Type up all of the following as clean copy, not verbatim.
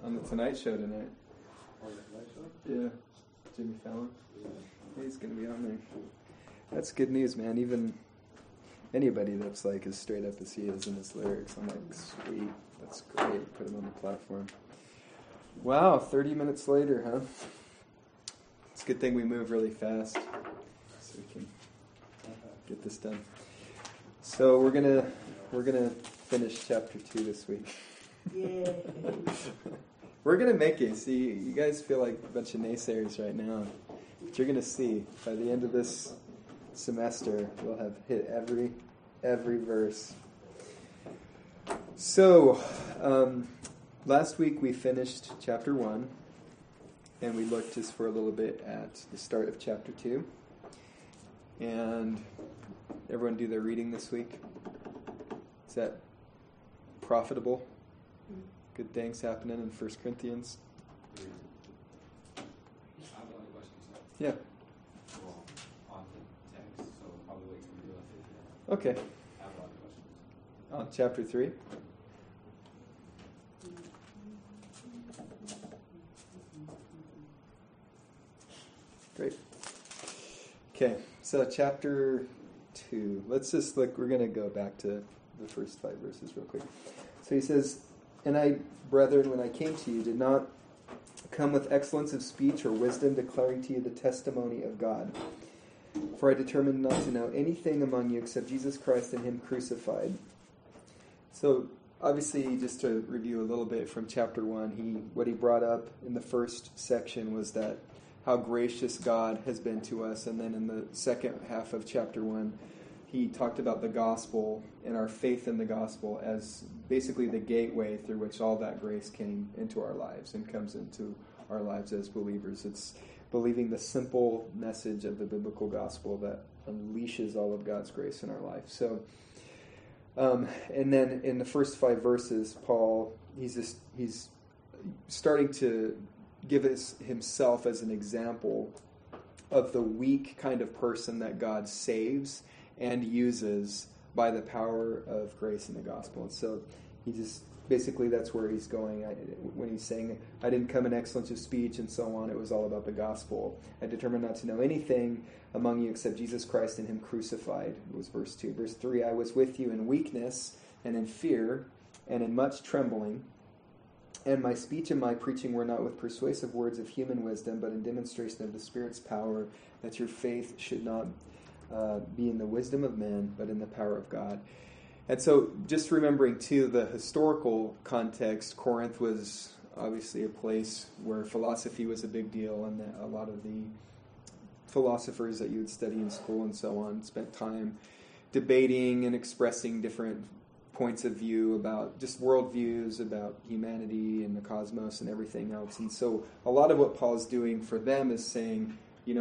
on the Tonight Show tonight. On the Tonight Show? Yeah, Jimmy Fallon. Yeah. He's going to be on there. That's good news, man. Even anybody that's like as straight up as he is in his lyrics, I'm like, sweet, that's great. Put him on the platform. Wow, 30 minutes later, huh? It's a good thing we move really fast so we can get this done. So we're gonna finish chapter 2 this week. Yeah. We're gonna make it. See, you guys feel like a bunch of naysayers right now, but you're gonna see by the end of this semester we'll have hit every verse. So last week we finished chapter 1, and we looked just for a little bit at the start of chapter 2. And everyone do their reading this week. Is that profitable? Good things happening in 1 Corinthians? I have a lot of questions now. Yeah. Well, on the text, so probably wait for you to Okay. I have a lot of questions. On chapter 3. Great. Okay, so chapter 2. Let's just look, we're going to go back to the first 5 verses real quick. So he says, "And I, brethren, when I came to you, did not come with excellence of speech or wisdom, declaring to you the testimony of God. For I determined not to know anything among you except Jesus Christ and Him crucified." So, obviously, just to review a little bit from chapter 1, what he brought up in the first section was that how gracious God has been to us. And then in the second half of chapter 1, he talked about the gospel and our faith in the gospel as basically the gateway through which all that grace came into our lives and comes into our lives as believers. It's believing the simple message of the biblical gospel that unleashes all of God's grace in our life. So, and then in the first 5 verses, Paul, he's starting to give us himself as an example of the weak kind of person that God saves and uses by the power of grace in the gospel. And so he just, basically that's where he's going. When he's saying, I didn't come in excellence of speech and so on, it was all about the gospel. I determined not to know anything among you except Jesus Christ and Him crucified, was verse 2. Verse 3, I was with you in weakness and in fear and in much trembling. And my speech and my preaching were not with persuasive words of human wisdom, but in demonstration of the Spirit's power, that your faith should not be in the wisdom of men, but in the power of God. And so just remembering, too, the historical context, Corinth was obviously a place where philosophy was a big deal, and that a lot of the philosophers that you would study in school and so on spent time debating and expressing different points of view about just worldviews, about humanity and the cosmos and everything else. And so a lot of what Paul's doing for them is saying,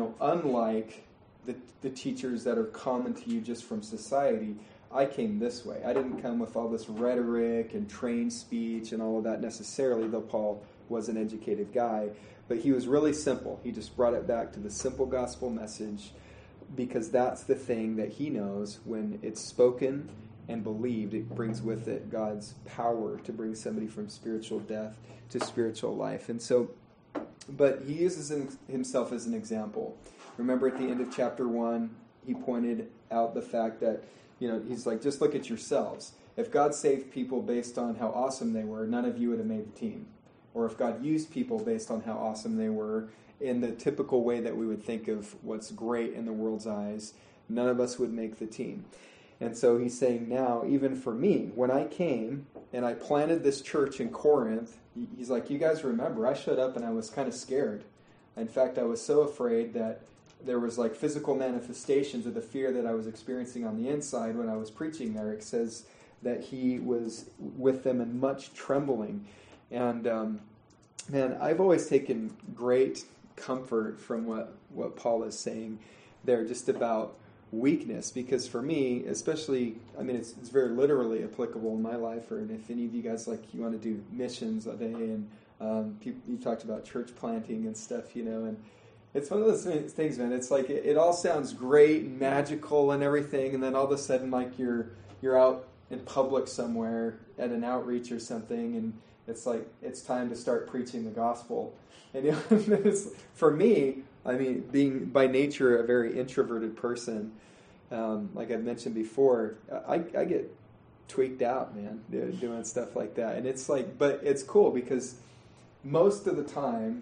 unlike the teachers that are common to you just from society, I came this way. I didn't come with all this rhetoric and trained speech and all of that necessarily, though Paul was an educated guy. But he was really simple. He just brought it back to the simple gospel message, because that's the thing that he knows when it's spoken and believed, it brings with it God's power to bring somebody from spiritual death to spiritual life. And so, but he uses himself as an example. Remember at the end of chapter 1, he pointed out the fact that, he's like, just look at yourselves. If God saved people based on how awesome they were, none of you would have made the team. Or if God used people based on how awesome they were, in the typical way that we would think of what's great in the world's eyes, none of us would make the team. And so he's saying now, even for me, when I came and I planted this church in Corinth, he's like, you guys remember, I showed up and I was kind of scared. In fact, I was so afraid that there was like physical manifestations of the fear that I was experiencing on the inside when I was preaching there. It says that he was with them in much trembling. And man, I've always taken great comfort from what Paul is saying there just about weakness, because for me, especially, it's very literally applicable in my life. Or if any of you guys you want to do missions a day, and you talked about church planting and stuff, and it's one of those things, man. It's like it all sounds great and magical and everything, and then all of a sudden, you're out in public somewhere at an outreach or something, and it's like it's time to start preaching the gospel. And for me, I mean, being by nature a very introverted person, like I've mentioned before, I get tweaked out, man, doing stuff like that. And it's like, but it's cool because most of the time,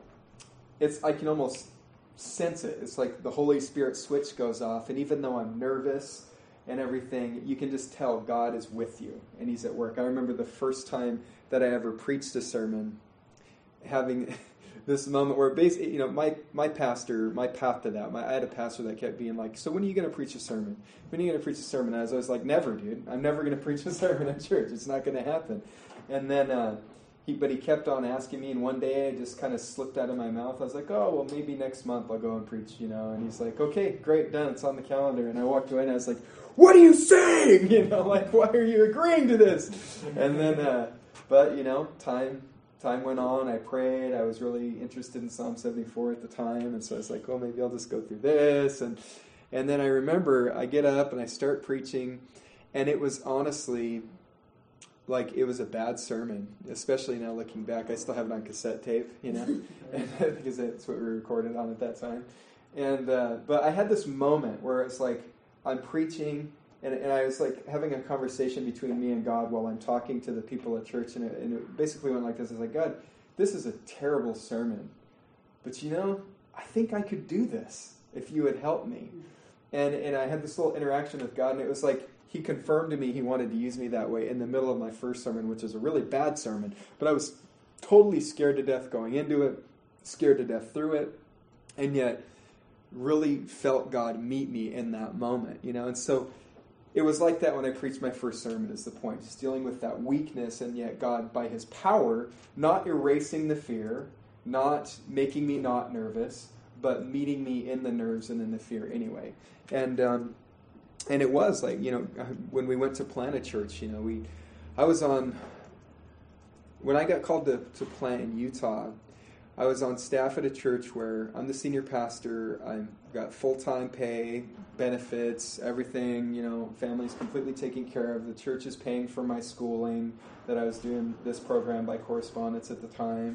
I can almost sense it. It's like the Holy Spirit switch goes off, and even though I'm nervous and everything, you can just tell God is with you and He's at work. I remember the first time that I ever preached a sermon, having this moment where basically, my pastor, my path to that, I had a pastor that kept being like, so when are you going to preach a sermon? When are you going to preach a sermon? And I was always like, never, dude. I'm never going to preach a sermon at church. It's not going to happen. And then, he kept on asking me, and one day I just kind of slipped out of my mouth. I was like, oh, well, maybe next month I'll go and preach, And he's like, okay, great, done. It's on the calendar. And I walked away and I was like, what are you saying? Like, why are you agreeing to this? And then, but, time went on. I prayed. I was really interested in Psalm 74 at the time. And so I was like, oh, maybe I'll just go through this. And then I remember I get up and I start preaching. And it was honestly like it was a bad sermon, especially now looking back. I still have it on cassette tape, because that's what we recorded on at that time. And but I had this moment where it's like I'm preaching, and I was like having a conversation between me and God while I'm talking to the people at church, and it basically went like this. I was like, God, this is a terrible sermon, but I think I could do this if you would help me. And I had this little interaction with God, and it was like He confirmed to me He wanted to use me that way in the middle of my first sermon, which is a really bad sermon. But I was totally scared to death going into it, scared to death through it, and yet really felt God meet me in that moment, And so it was like that when I preached my first sermon, is the point. Just dealing with that weakness, and yet God, by His power, not erasing the fear, not making me not nervous, but meeting me in the nerves and in the fear anyway. And it was like, when we went to plant a church, when I got called to plant in Utah, I was on staff at a church where I'm the senior pastor. I've got full-time pay, benefits, everything, family's completely taken care of. The church is paying for my schooling, that I was doing this program by correspondence at the time,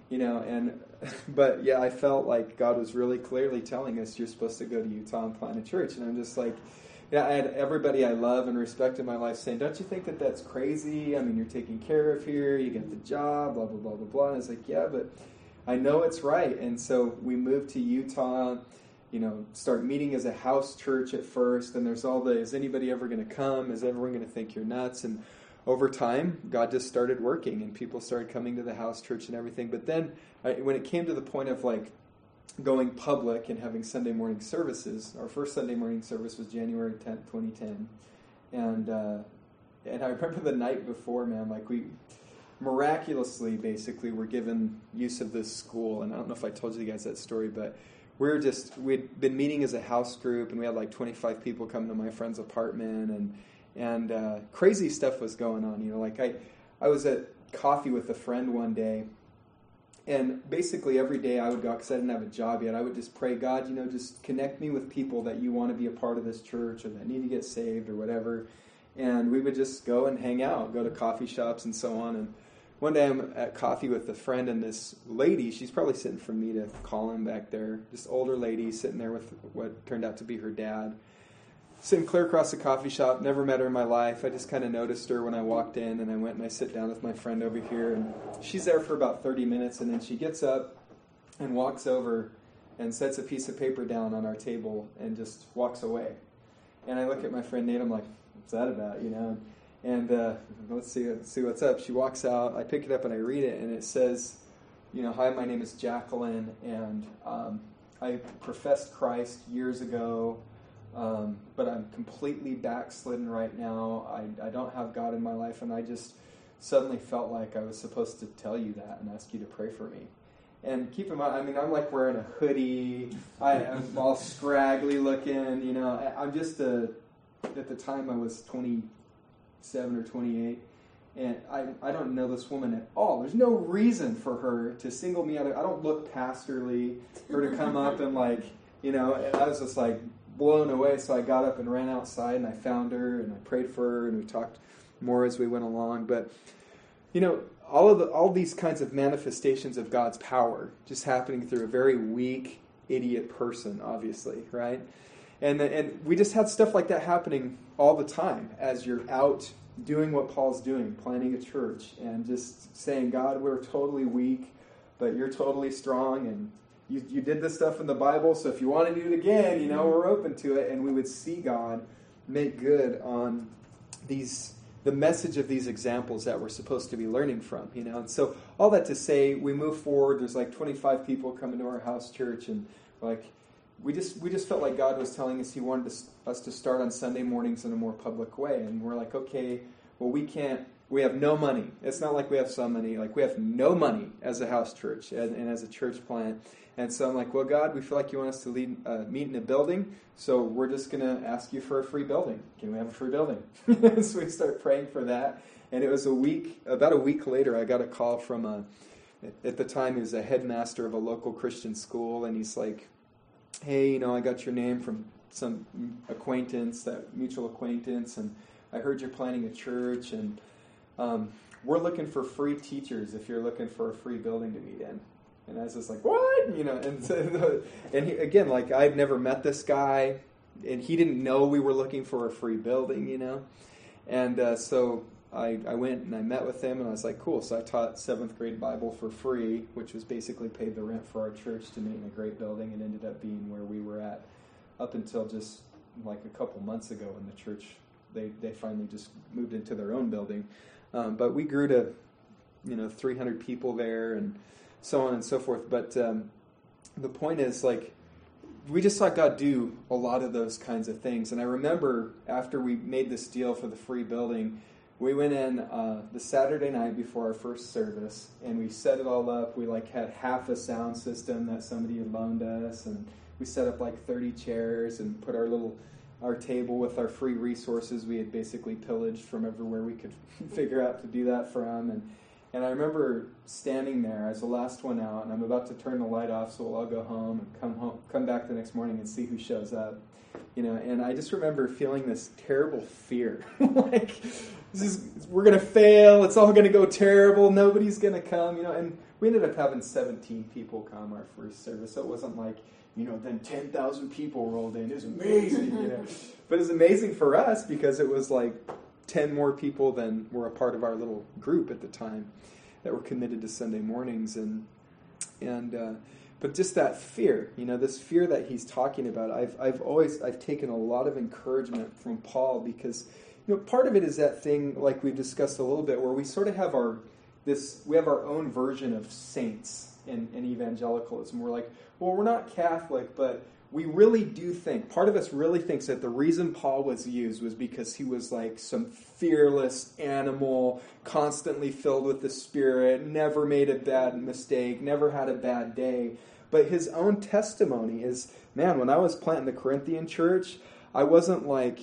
but yeah, I felt like God was really clearly telling us, you're supposed to go to Utah and plant a church. And I'm just like, I had everybody I love and respect in my life saying, don't you think that that's crazy? I mean, you're taken care of here, you get the job, blah, blah, blah, blah, blah. And I was like, yeah, but I know it's right. And so we moved to Utah, start meeting as a house church at first. And there's all is anybody ever going to come? Is everyone going to think you're nuts? And over time, God just started working, and people started coming to the house church and everything. But then when it came to the point of like going public and having Sunday morning services, our first Sunday morning service was January 10th, 2010. And I remember the night before, man, like we miraculously basically were given use of this school. And I don't know if I told you guys that story, but we'd been meeting as a house group, and we had like 25 people come to my friend's apartment, and crazy stuff was going on. Like I was at coffee with a friend one day, and basically every day I would go, because I didn't have a job yet, I would just pray, God, just connect me with people that you want to be a part of this church, or that need to get saved, or whatever. And we would just go and hang out, go to coffee shops and so on. And one day I'm at coffee with a friend, and this lady, she's probably sitting for me to call him back there, this older lady sitting there with what turned out to be her dad, sitting clear across the coffee shop. Never met her in my life. I just kind of noticed her when I walked in, and I went and I sit down with my friend over here, and she's there for about 30 minutes, and then she gets up and walks over and sets a piece of paper down on our table and just walks away. And I look at my friend Nate, I'm like, what's that about, And let's see what's up. She walks out, I pick it up and I read it, and it says, hi, my name is Jacqueline, and I professed Christ years ago, but I'm completely backslidden right now. I don't have God in my life, and I just suddenly felt like I was supposed to tell you that and ask you to pray for me. And keep in mind, I'm like wearing a hoodie, I'm all scraggly looking, I'm just at the time I was 27 or 28, and I don't know this woman at all. There's no reason for her to single me out. I don't look pastorly, her to come up and and I was just like, blown away. So I got up and ran outside, and I found her, and I prayed for her, and we talked more as we went along. But, all these kinds of manifestations of God's power just happening through a very weak, idiot person, obviously, right? And we just had stuff like that happening all the time as you're out doing what Paul's doing, planting a church, and just saying, God, we're totally weak, but you're totally strong, and you did this stuff in the Bible, so if you want to do it again, we're open to it. And we would see God make good on the message of these examples that we're supposed to be learning from, And so all that to say, we move forward. There's like 25 people coming to our house church, and we just felt like God was telling us He wanted us to start on Sunday mornings in a more public way. And we're like, okay, well, we have no money. It's not like we have some money. Like, we have no money as a house church and as a church plant. And so I'm like, well, God, we feel like you want us to meet in a building, so we're just going to ask you for a free building. Can we have a free building? So we start praying for that. And it was about a week later, I got a call from at the time, he was a headmaster of a local Christian school, and he's like, hey, I got your name from some mutual acquaintance, and I heard you're planning a church, and we're looking for free teachers if you're looking for a free building to meet in. And I was just like, what? And he, again, like, I've never met this guy, and he didn't know we were looking for a free building, And so I went and I met with him, and I was like, cool. So I taught 7th grade Bible for free, which was basically paid the rent for our church to meet in a great building, and ended up being where we were at up until just like a couple months ago when the church, they finally just moved into their own building. But we grew to, 300 people there, and so on and so forth. But the point is, like, we just saw God do a lot of those kinds of things. And I remember after we made this deal for the free building, we went in the Saturday night before our first service, and we set it all up. We had half a sound system that somebody had loaned us, and we set up 30 chairs and put our table with our free resources we had basically pillaged from everywhere we could figure out to do that from. And I remember standing there as the last one out, and I'm about to turn the light off, so we'll all go home and come back the next morning and see who shows up. And I just remember feeling this terrible fear. We're going to fail, it's all going to go terrible, nobody's going to come, And we ended up having 17 people come our first service, so it wasn't like, then 10,000 people rolled in. It was amazing, But it was amazing for us because it was 10 more people than were a part of our little group at the time that were committed to Sunday mornings. But just that fear, this fear that he's talking about, I've taken a lot of encouragement from Paul because, part of it is that thing, like we discussed a little bit, where we sort of have we have our own version of saints in evangelicalism. We're like, well, we're not Catholic, but we really do think, part of us really thinks that the reason Paul was used was because he was like some fearless animal, constantly filled with the Spirit, never made a bad mistake, never had a bad day. But his own testimony is, man, when I was planting the Corinthian church, I wasn't like,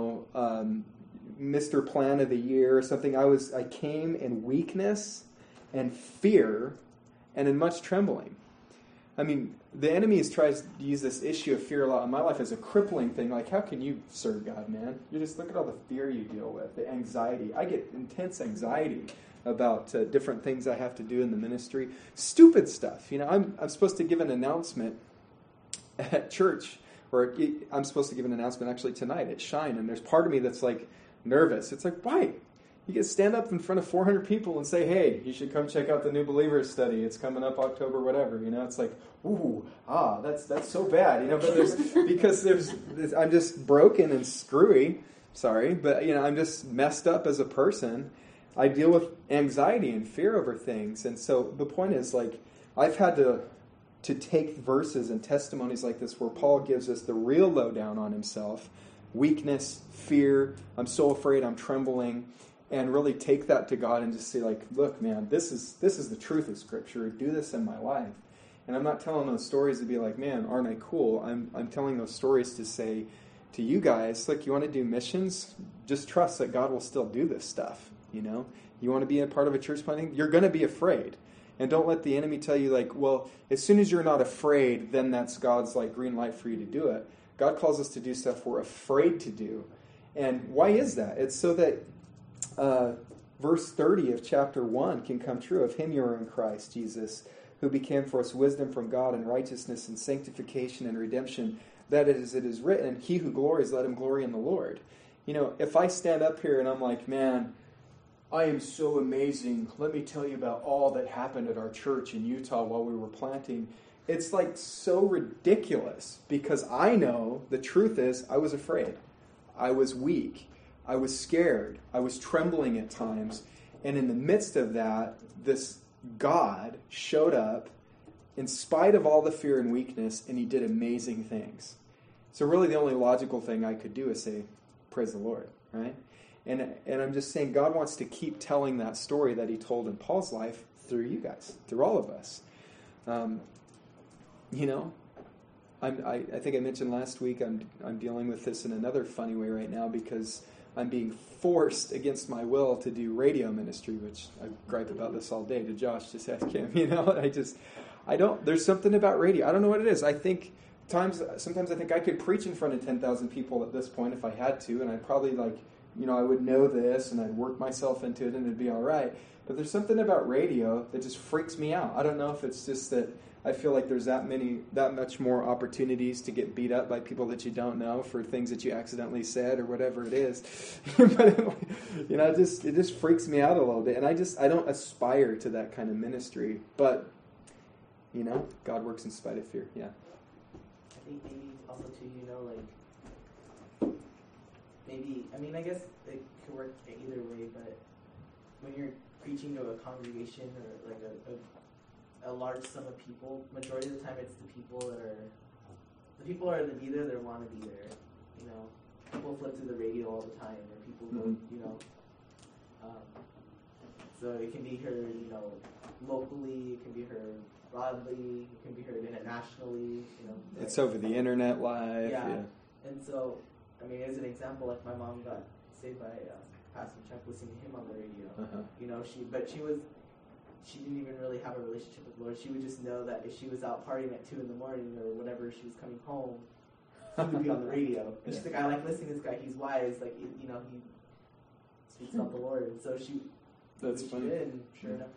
Mr. Plan of the Year or something. I came in weakness and fear and in much trembling. I mean, the enemy tries to use this issue of fear a lot in my life as a crippling thing. Like, how can you serve God, man? You just look at all the fear you deal with, the anxiety. I get intense anxiety about different things I have to do in the ministry. Stupid stuff. I'm supposed to give an announcement at church, or I'm supposed to give an announcement actually tonight at Shine, and there's part of me that's like nervous. It's like, why? You can stand up in front of 400 people and say, hey, you should come check out the New Believers study. It's coming up October, whatever. It's like, that's so bad. But I'm just broken and screwy. Sorry, but I'm just messed up as a person. I deal with anxiety and fear over things. And so the point is, I've had to take verses and testimonies like this where Paul gives us the real lowdown on himself, weakness, fear, I'm so afraid, I'm trembling, and really take that to God and just say, look, man, this is the truth of Scripture. Do this in my life. And I'm not telling those stories to be like, man, aren't I cool? I'm telling those stories to say to you guys, look, you want to do missions? Just trust that God will still do this stuff. You want to be a part of a church planting? You're going to be afraid. And don't let the enemy tell you, well, as soon as you're not afraid, then that's God's green light for you to do it. God calls us to do stuff we're afraid to do. And why is that? It's so that verse 30 of chapter 1 can come true. Of him you are in Christ Jesus, who became for us wisdom from God and righteousness and sanctification and redemption. That is, it is written, he who glories, let him glory in the Lord. You know, if I stand up here and I'm like, man, I am so amazing. Let me tell you about all that happened at our church in Utah while we were planting. It's like so ridiculous because I know the truth is I was afraid. I was weak. I was scared. I was trembling at times. And in the midst of that, this God showed up in spite of all the fear and weakness, and he did amazing things. So really the only logical thing I could do is say, praise the Lord, right? And I'm just saying God wants to keep telling that story that he told in Paul's life through you guys, through all of us. You know, I think I mentioned last week I'm dealing with this in another funny way right now because I'm being forced against my will to do radio ministry, which I gripe about this all day to Josh, just ask him, you know, there's something about radio. I don't know what it is. I think sometimes I think I could preach in front of 10,000 people at this point if I had to, and I'd probably I would know this and I'd work myself into it and it'd be all right. But there's something about radio that just freaks me out. I don't know if it's just that I feel like there's that much more opportunities to get beat up by people that you don't know for things that you accidentally said or whatever it is. But it just freaks me out a little bit, and I don't aspire to that kind of ministry. But God works in spite of fear. Yeah. I think maybe also too, I guess it could work either way. But when you're preaching to a congregation or like a large sum of people, majority of the time it's the people are to be there, they want to be there. People flip to the radio all the time, or people go, so it can be heard, locally, it can be heard broadly, it can be heard internationally, It's over the internet live. Yeah. And so, as an example, like my mom got saved by Pastor Chuck listening to him on the radio. She didn't even really have a relationship with the Lord. She would just know that if she was out partying at 2 a.m. or whenever she was coming home, he would be on the radio. And she's like, I like listening to this guy. He's wise. Like, he speaks about the Lord. And so she funny. did, and sure enough,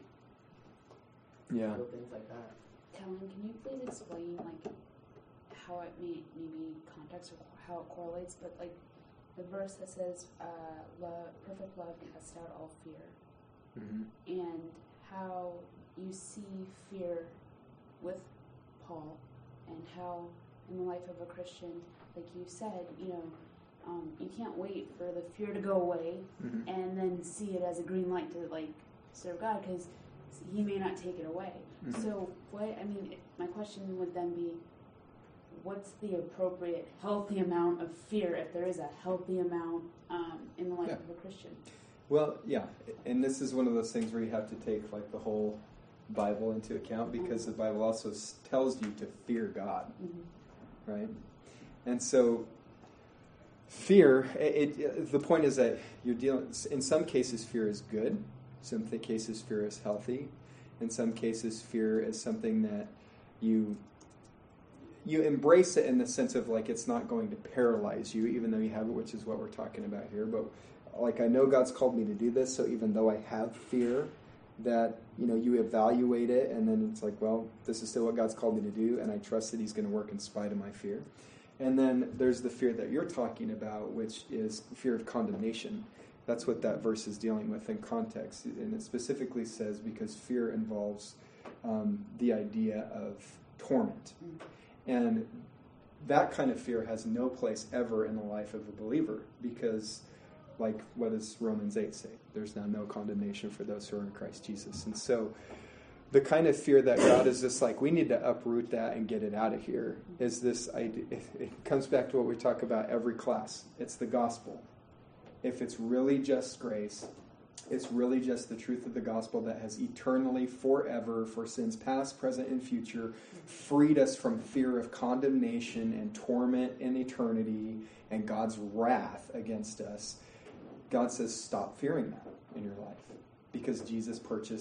little things like that. Talon, can you please explain how it maybe context or how it correlates? But the verse that says, "Perfect love casts out all fear," and how you see fear with Paul, and how in the life of a Christian, like you said, you can't wait for the fear to go away and then see it as a green light to serve God, because he may not take it away. So my question would then be, what's the appropriate healthy amount of fear, if there is a healthy amount in the life of a Christian? Well, yeah, and this is one of those things where you have to take the whole Bible into account, because the Bible also tells you to fear God, right? And so fear, the point is that you're dealing, in some cases fear is good, some cases fear is healthy, in some cases fear is something that you embrace it in the sense of it's not going to paralyze you, even though you have it, which is what we're talking about here. But I know God's called me to do this, so even though I have fear, that you evaluate it, and then it's this is still what God's called me to do, and I trust that he's going to work in spite of my fear. And then there's the fear that you're talking about, which is fear of condemnation. That's what that verse is dealing with in context, and it specifically says because fear involves the idea of torment. And that kind of fear has no place ever in the life of a believer, because what does Romans 8 say? There's now no condemnation for those who are in Christ Jesus. And so the kind of fear that God is just we need to uproot that and get it out of here, is this idea. It comes back to what we talk about every class. It's the gospel. If it's really just grace, it's really just the truth of the gospel that has eternally, forever, for sins past, present, and future, freed us from fear of condemnation and torment in eternity and God's wrath against us. God says, stop fearing that in your life, because Jesus purchased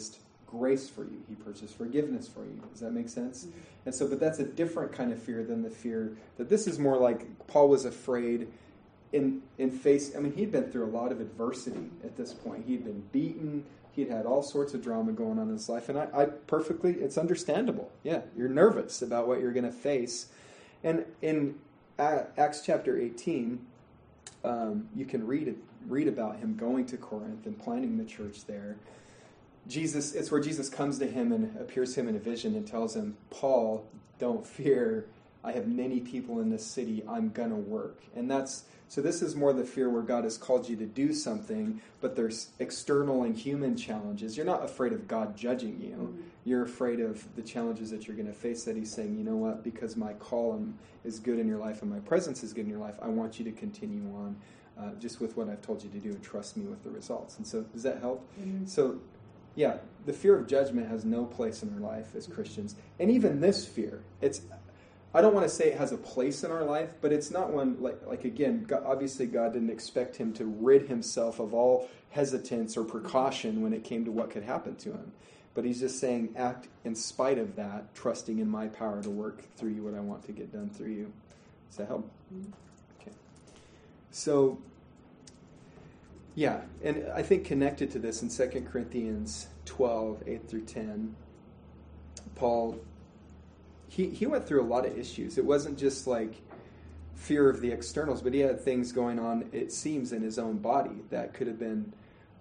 grace for you. He purchased forgiveness for you. Does that make sense? And so, but that's a different kind of fear than the fear that this is more like Paul was afraid in face. I mean, he'd been through a lot of adversity at this point. He'd been beaten. He'd had all sorts of drama going on in his life. And I perfectly, it's understandable. Yeah, you're nervous about what you're going to face. And in Acts chapter 18, you can read about him going to Corinth and planting the church there. It's where Jesus comes to him and appears to him in a vision and tells him, Paul, don't fear. I have many people in this city. I'm going to work. And so this is more the fear where God has called you to do something, but there's external and human challenges. You're not afraid of God judging you. You're afraid of the challenges that you're going to face, that he's saying, you know what, because my call is good in your life and my presence is good in your life, I want you to continue on just with what I've told you to do and trust me with the results. And so does that help? Mm-hmm. So yeah, the fear of judgment has no place in our life as Christians. And even this fear, I don't want to say it has a place in our life, but it's not one, like again, God, obviously God didn't expect him to rid himself of all hesitance or precaution when it came to what could happen to him. But he's just saying, act in spite of that, trusting in my power to work through you what I want to get done through you. Does that help? Okay. So, yeah, and I think connected to this in 2 Corinthians 12, 8 through 10, Paul, he went through a lot of issues. It wasn't just like fear of the externals, but he had things going on, it seems, in his own body that could have been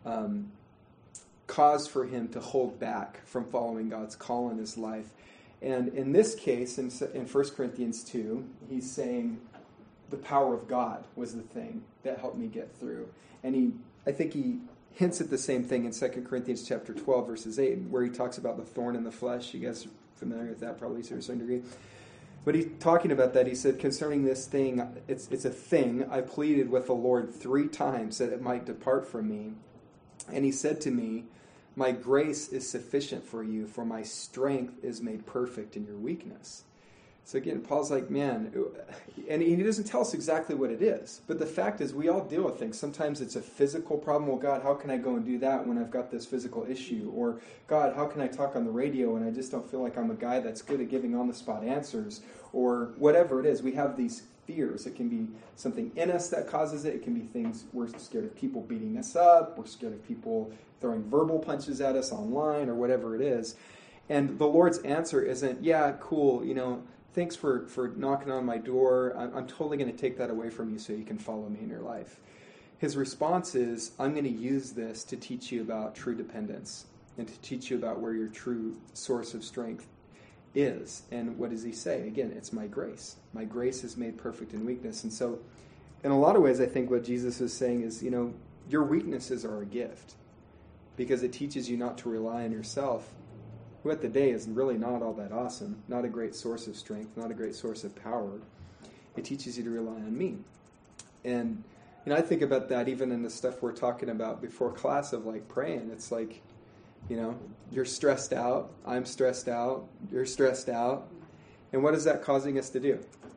cause for him to hold back from following God's call in his life. And in this case, in 1 Corinthians 2, he's saying the power of God was the thing that helped me get through. And I think he hints at the same thing in 2 Corinthians chapter 12, verses 8, where he talks about the thorn in the flesh. You guys are familiar with that probably to a certain degree. But he's talking about that. He said, concerning this thing, it's a thing. I pleaded with the Lord 3 times that it might depart from me. And he said to me, my grace is sufficient for you, for my strength is made perfect in your weakness. So again, Paul's like, man, and he doesn't tell us exactly what it is. But the fact is, we all deal with things. Sometimes it's a physical problem. Well, God, how can I go and do that when I've got this physical issue? Or, God, how can I talk on the radio and I just don't feel like I'm a guy that's good at giving on-the-spot answers? Or whatever it is, we have these fears. It can be something in us that causes it. It can be things, we're scared of people beating us up. We're scared of people throwing verbal punches at us online or whatever it is. And the Lord's answer isn't, yeah, cool, thanks for knocking on my door. I'm totally going to take that away from you so you can follow me in your life. His response is, I'm going to use this to teach you about true dependence and to teach you about where your true source of strength is. And what does he say? Again, it's my grace. My grace is made perfect in weakness. And so, in a lot of ways, I think what Jesus is saying is, your weaknesses are a gift because it teaches you not to rely on yourself, who at the day is really not all that awesome, not a great source of strength, not a great source of power. It teaches you to rely on me. And I think about that even in the stuff we're talking about before class of like praying. It's like, you're stressed out, I'm stressed out, you're stressed out. And what is that causing us to do?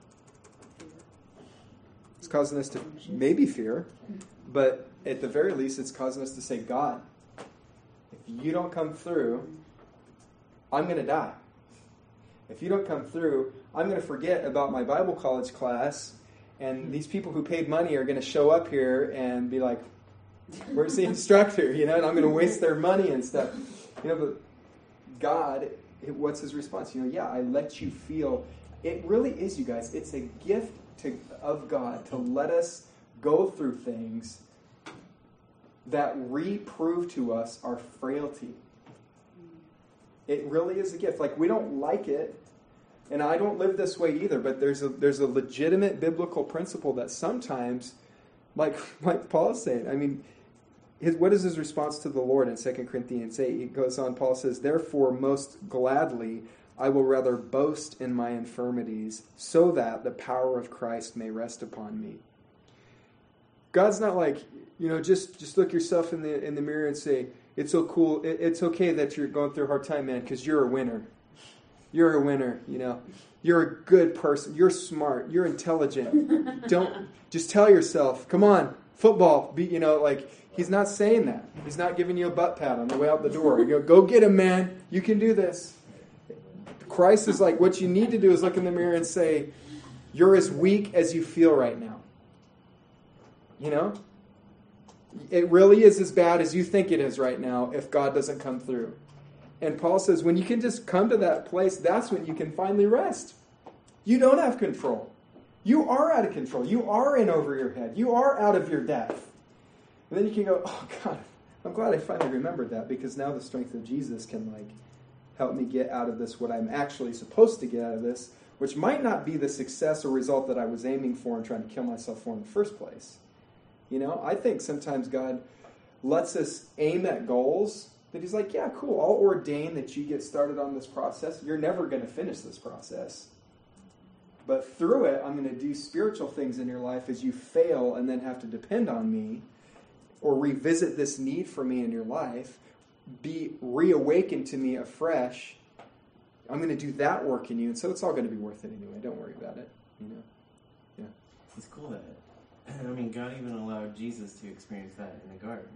It's causing us to maybe fear, but at the very least it's causing us to say, God, if you don't come through, I'm going to die. If you don't come through, I'm going to forget about my Bible college class, and these people who paid money are going to show up here and be like, where's the instructor? And I'm going to waste their money and stuff. But God, what's his response? Yeah, I let you feel. It really is, you guys. It's a gift of God to let us go through things that reprove to us our frailty. It really is a gift. Like, we don't like it, and I don't live this way either, but there's a legitimate biblical principle that sometimes, like Paul is saying, what is his response to the Lord in 2 Corinthians 8? He goes on, Paul says, therefore most gladly I will rather boast in my infirmities, so that the power of Christ may rest upon me. God's not like, just look yourself in the mirror and say, it's so cool. It's okay that you're going through a hard time, man, because you're a winner. You're a winner, You're a good person. You're smart. You're intelligent. Don't just tell yourself, come on, football, like he's not saying that. He's not giving you a butt pat on the way out the door. You go get him, man. You can do this. Christ is like, what you need to do is look in the mirror and say, you're as weak as you feel right now. It really is as bad as you think it is right now if God doesn't come through. And Paul says, when you can just come to that place, that's when you can finally rest. You don't have control. You are out of control. You are in over your head. You are out of your depth. And then you can go, oh God, I'm glad I finally remembered that, because now the strength of Jesus can help me get out of this what I'm actually supposed to get out of this, which might not be the success or result that I was aiming for and trying to kill myself for in the first place. I think sometimes God lets us aim at goals that he's like, yeah, cool, I'll ordain that you get started on this process. You're never going to finish this process. But through it, I'm going to do spiritual things in your life as you fail and then have to depend on me or revisit this need for me in your life, be reawakened to me afresh. I'm going to do that work in you, and so it's all going to be worth it anyway. Don't worry about it. Yeah. It's cool that, God even allowed Jesus to experience that in the garden.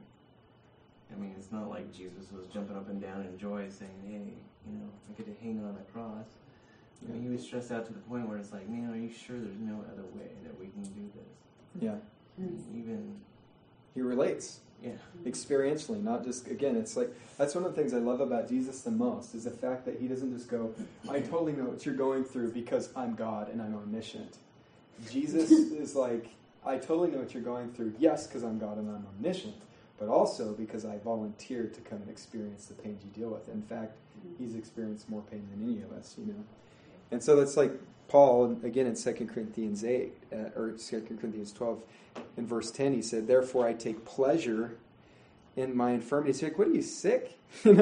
It's not like Jesus was jumping up and down in joy saying, hey, I get to hang on the cross. He was stressed out to the point where it's like, man, are you sure there's no other way that we can do this? Yeah. Even he relates. Yeah. Experientially, not just, again, it's like, that's one of the things I love about Jesus the most, is the fact that he doesn't just go, I totally know what you're going through because I'm God and I'm omniscient. Jesus is like, I totally know what you're going through, yes, because I'm God and I'm omniscient, but also because I volunteered to come and experience the pain you deal with. In fact, he's experienced more pain than any of us, And so that's like Paul, again in 2 Corinthians 8, or 2 Corinthians 12, in verse 10, he said, therefore I take pleasure in my infirmities. You're like, what are you, sick?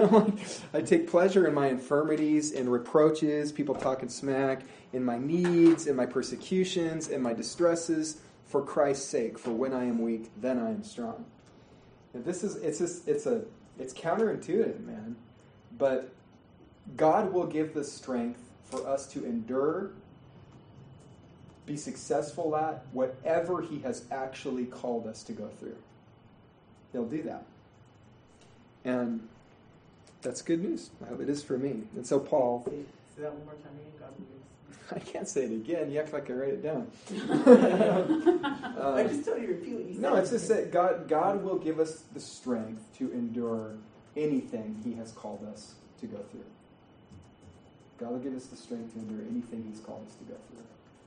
I take pleasure in my infirmities, in reproaches, people talking smack, in my needs, in my persecutions, in my distresses, for Christ's sake. For when I am weak, then I am strong. And it's counterintuitive, man. But God will give the strength for us to endure, be successful at whatever he has actually called us to go through. He'll do that. And that's good news. I hope it is for me. And so Paul... Say that one more time again, God will. I can't say it again. You act like I write it down. I just told you to repeat what you said. No, it's just that God will give us the strength to endure anything he has called us to go through. God will give us the strength to endure anything he's called us to go through.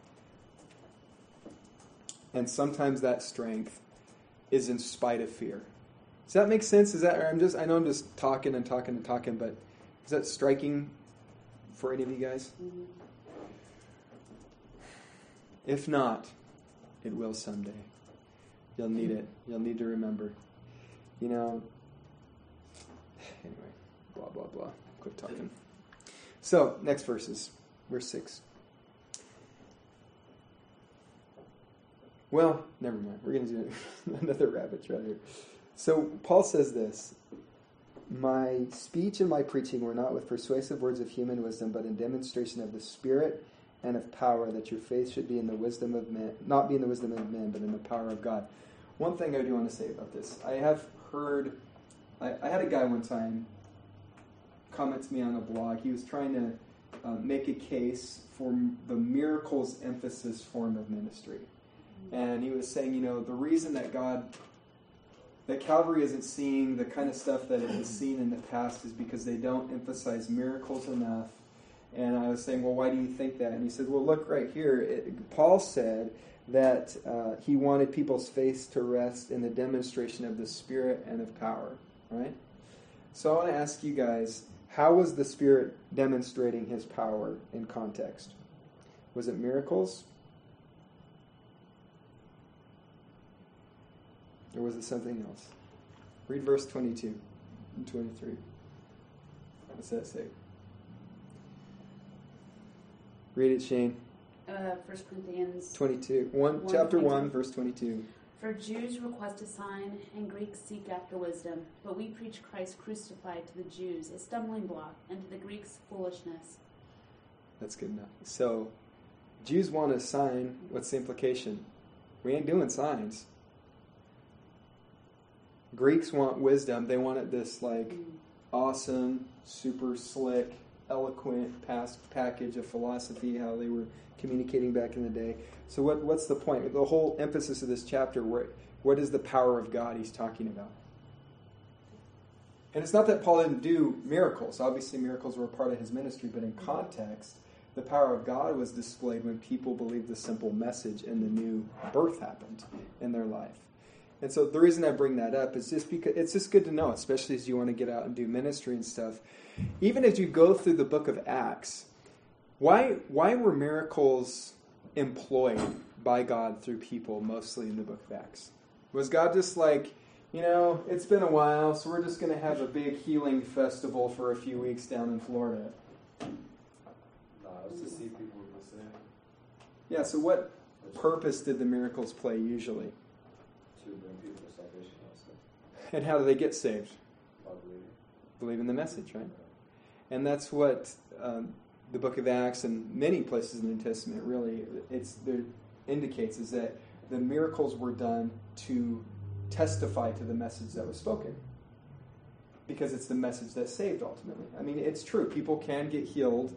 And sometimes that strength is in spite of fear. Does that make sense? I know I'm just talking, but is that striking for any of you guys? Mm-hmm. If not, it will someday. You'll need it. You'll need to remember. Anyway, blah, blah, blah. Quit talking. So, next verses. Verse 6. Well, never mind. We're going to do another rabbit trail here. So, Paul says this. My speech and my preaching were not with persuasive words of human wisdom, but in demonstration of the Spirit and of power, that your faith should be in the wisdom of men, not be in the wisdom of men, but in the power of God. One thing I do want to say about this. I have heard, I had a guy one time comment to me on a blog. He was trying to make a case for the miracles emphasis form of ministry. And he was saying, the reason that Calvary isn't seeing the kind of stuff that it has seen in the past is because they don't emphasize miracles enough. And I was saying, well, why do you think that? And he said, well, look right here. Paul said that he wanted people's faith to rest in the demonstration of the Spirit and of power, right? So I want to ask you guys, how was the Spirit demonstrating his power in context? Was it miracles? Or was it something else? Read verse 22 and 23. What's that say? Read it, Shane. 1 Corinthians 22. Chapter 1, verse 22. For Jews request a sign, and Greeks seek after wisdom. But we preach Christ crucified to the Jews, a stumbling block, and to the Greeks foolishness. That's good enough. So, Jews want a sign. What's the implication? We ain't doing signs. Greeks want wisdom. They want it this like awesome, super slick, eloquent package of philosophy, how they were communicating back in the day. So what's the point? The whole emphasis of this chapter, what is the power of God he's talking about? And it's not that Paul didn't do miracles. Obviously, miracles were a part of his ministry, but in context, the power of God was displayed when people believed the simple message and the new birth happened in their life. And so the reason I bring that up is just because it's just good to know, especially as you want to get out and do ministry and stuff. Even as you go through the book of Acts, why were miracles employed by God through people mostly in the book of Acts? Was God just like, it's been a while, so we're just going to have a big healing festival for a few weeks down in Florida? No, it was to see people listen. Yeah, so what purpose did the miracles play usually? To bring people to salvation also. And how do they get saved? By believing. Believe in the message, right? And that's what the book of Acts and many places in the New Testament really indicates, is that the miracles were done to testify to the message that was spoken. Because it's the message that saved ultimately. I mean, it's true. People can get healed,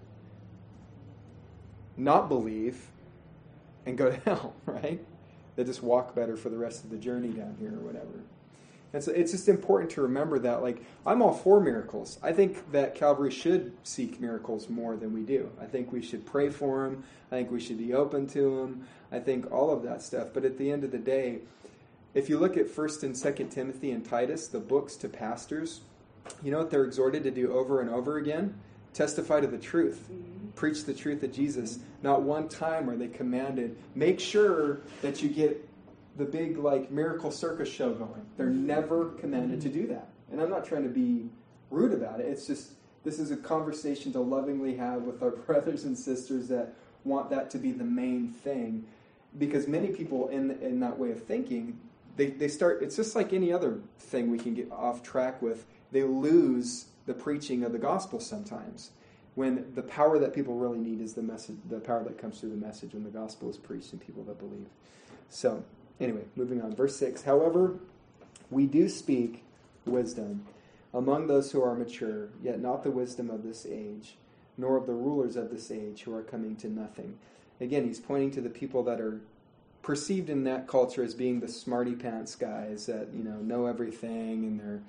not believe, and go to hell, right? They just walk better for the rest of the journey down here or whatever. And so it's just important to remember that, like, I'm all for miracles. I think that Calvary should seek miracles more than we do. I think we should pray for them. I think we should be open to them. I think all of that stuff. But at the end of the day, if you look at 1st and 2nd Timothy and Titus, the books to pastors, you know what they're exhorted to do over and over again? Testify to the truth. Preach the truth of Jesus. Not one time are they commanded, make sure that you get the big miracle circus show going. They're never commanded to do that. And I'm not trying to be rude about it. It's just, this is a conversation to lovingly have with our brothers and sisters that want that to be the main thing. Because many people in that way of thinking, they start, it's just like any other thing we can get off track with. They lose the preaching of the gospel sometimes, when the power that people really need is the message, the power that comes through the message when the gospel is preached and people that believe. So, anyway, moving on. Verse 6, however, we do speak wisdom among those who are mature, yet not the wisdom of this age, nor of the rulers of this age who are coming to nothing. Again, he's pointing to the people that are perceived in that culture as being the smarty pants guys that, know everything, and they're,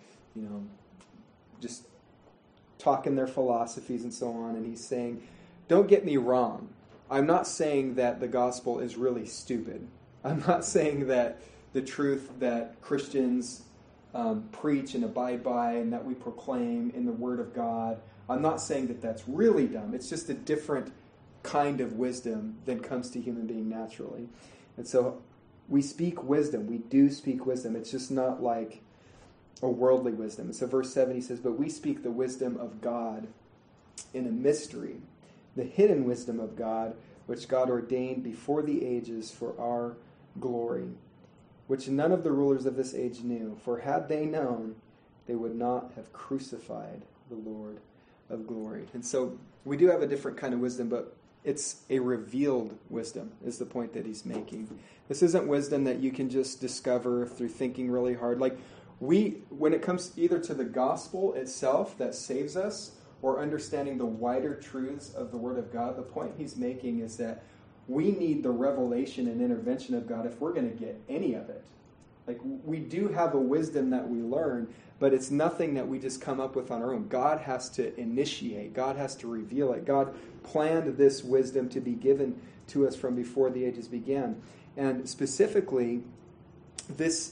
just talking their philosophies and so on. And he's saying, don't get me wrong. I'm not saying that the gospel is really stupid. I'm not saying that the truth that Christians preach and abide by and that we proclaim in the Word of God, I'm not saying that that's really dumb. It's just a different kind of wisdom than comes to human being naturally. And so we speak wisdom. We do speak wisdom. It's just not like a worldly wisdom. And so verse 7, he says, but we speak the wisdom of God in a mystery, the hidden wisdom of God, which God ordained before the ages for our glory, which none of the rulers of this age knew. For had they known, they would not have crucified the Lord of glory. And so we do have a different kind of wisdom, but it's a revealed wisdom, is the point that he's making. This isn't wisdom that you can just discover through thinking really hard. Like, when it comes either to the gospel itself that saves us, or understanding the wider truths of the Word of God, the point he's making is that we need the revelation and intervention of God if we're going to get any of it. Like, we do have a wisdom that we learn, but it's nothing that we just come up with on our own. God has to initiate. God has to reveal it. God planned this wisdom to be given to us from before the ages began. And specifically, this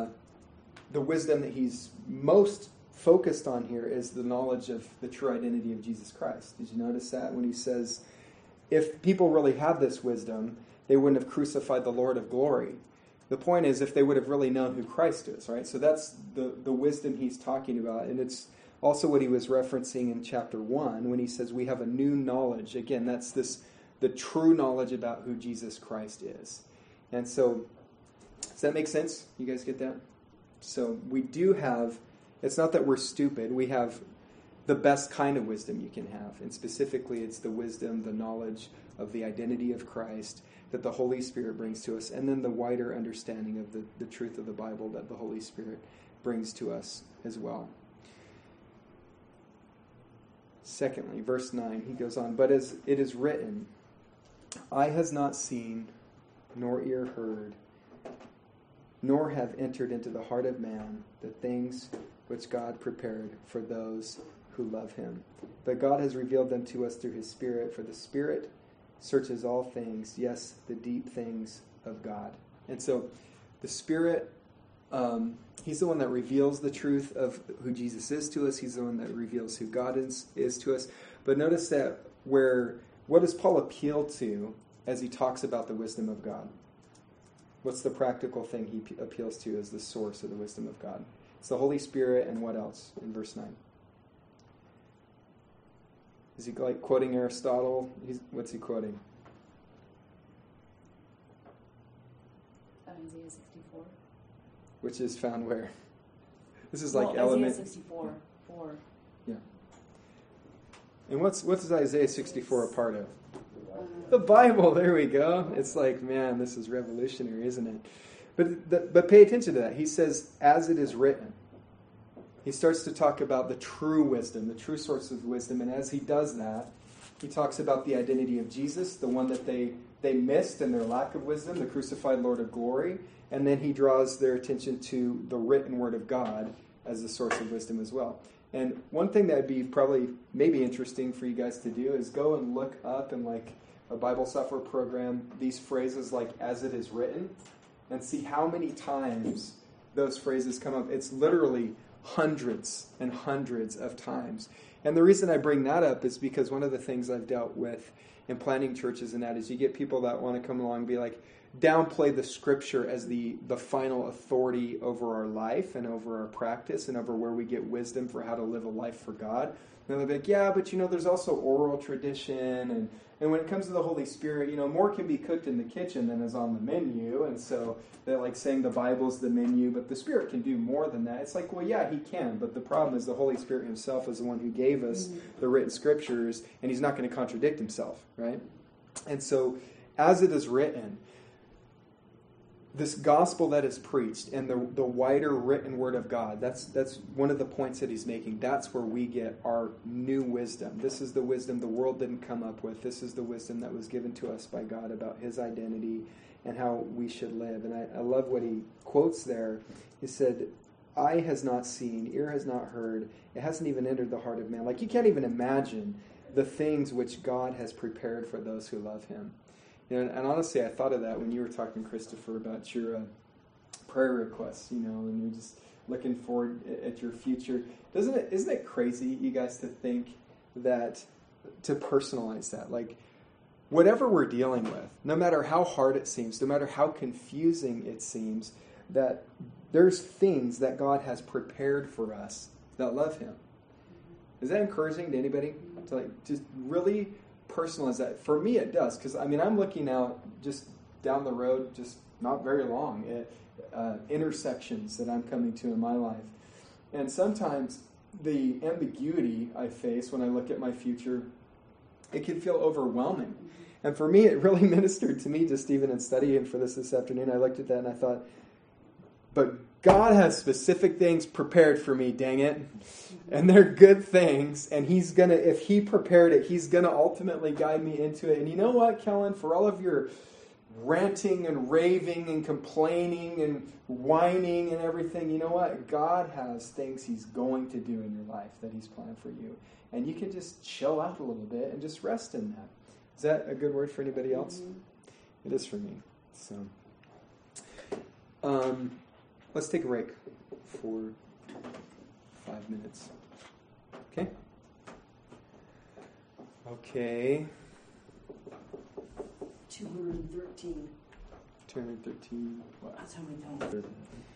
the wisdom that he's most focused on here is the knowledge of the true identity of Jesus Christ. Did you notice that when he says, if people really had this wisdom, they wouldn't have crucified the Lord of glory. The point is, if they would have really known who Christ is, right? So that's the wisdom he's talking about. And it's also what he was referencing in chapter 1 when he says we have a new knowledge. Again, that's the true knowledge about who Jesus Christ is. And so, does that make sense? You guys get that? So we do have, it's not that we're stupid, we have the best kind of wisdom you can have. And specifically, it's the wisdom, the knowledge of the identity of Christ that the Holy Spirit brings to us, and then the wider understanding of the truth of the Bible that the Holy Spirit brings to us as well. Secondly, verse 9, he goes on, but as it is written, eye has not seen, nor ear heard, nor have entered into the heart of man the things which God prepared for those who love him. But God has revealed them to us through his Spirit, for the Spirit searches all things, yes, the deep things of God. And so the Spirit, he's the one that reveals the truth of who Jesus is to us. He's the one that reveals who God is to us. But notice that what does Paul appeal to as he talks about the wisdom of God? What's the practical thing he appeals to as the source of the wisdom of God? It's the Holy Spirit, and what else in verse 9? Is he like quoting Aristotle? What's he quoting? Isaiah 64. Which is found where? This is like Isaiah 64, 4. Yeah. And what's Isaiah 64 a part of? The Bible. There we go. It's like, man, this is revolutionary, isn't it? But pay attention to that. He says, as it is written. He starts to talk about the true wisdom, the true source of wisdom. And as he does that, he talks about the identity of Jesus, the one that they missed in their lack of wisdom, the crucified Lord of glory. And then he draws their attention to the written word of God as the source of wisdom as well. And one thing that would be probably maybe interesting for you guys to do is go and look up in like a Bible software program these phrases like as it is written and see how many times those phrases come up. It's literally hundreds and hundreds of times. And the reason I bring that up is because one of the things I've dealt with in planting churches and that is you get people that want to come along and be like, downplay the scripture as the final authority over our life and over our practice and over where we get wisdom for how to live a life for God. And they're like, yeah, but there's also oral tradition and when it comes to the Holy Spirit, more can be cooked in the kitchen than is on the menu. And so they're like saying the Bible's the menu, but the Spirit can do more than that. It's like, well, yeah, he can. But the problem is the Holy Spirit himself is the one who gave us the written scriptures, and he's not going to contradict himself, right? And so as it is written, this gospel that is preached and the wider written word of God, that's one of the points that he's making. That's where we get our new wisdom. This is the wisdom the world didn't come up with. This is the wisdom that was given to us by God about his identity and how we should live. And I love what he quotes there. He said, eye has not seen, ear has not heard, it hasn't even entered the heart of man. Like you can't even imagine the things which God has prepared for those who love him. And honestly, I thought of that when you were talking, Christopher, about your prayer requests, and you're just looking forward at your future. Isn't it crazy, you guys, to think that, to personalize that? Like, whatever we're dealing with, no matter how hard it seems, no matter how confusing it seems, that there's things that God has prepared for us that love him. Is that encouraging to anybody? To just really personalize that? For me, it does, because I'm looking out just down the road, just not very long, at intersections that I'm coming to in my life. And sometimes the ambiguity I face when I look at my future, it can feel overwhelming. And for me, it really ministered to me just even in studying for this afternoon. I looked at that and I thought, but God has specific things prepared for me, dang it. And they're good things. And he's going to, if he prepared it, he's going to ultimately guide me into it. And you know what, Kellen? For all of your ranting and raving and complaining and whining and everything, you know what? God has things he's going to do in your life that he's planned for you. And you can just chill out a little bit and just rest in that. Is that a good word for anybody else? It is for me. So, let's take a break for 5 minutes. Okay? Okay. 213. 213. What? That's how many times.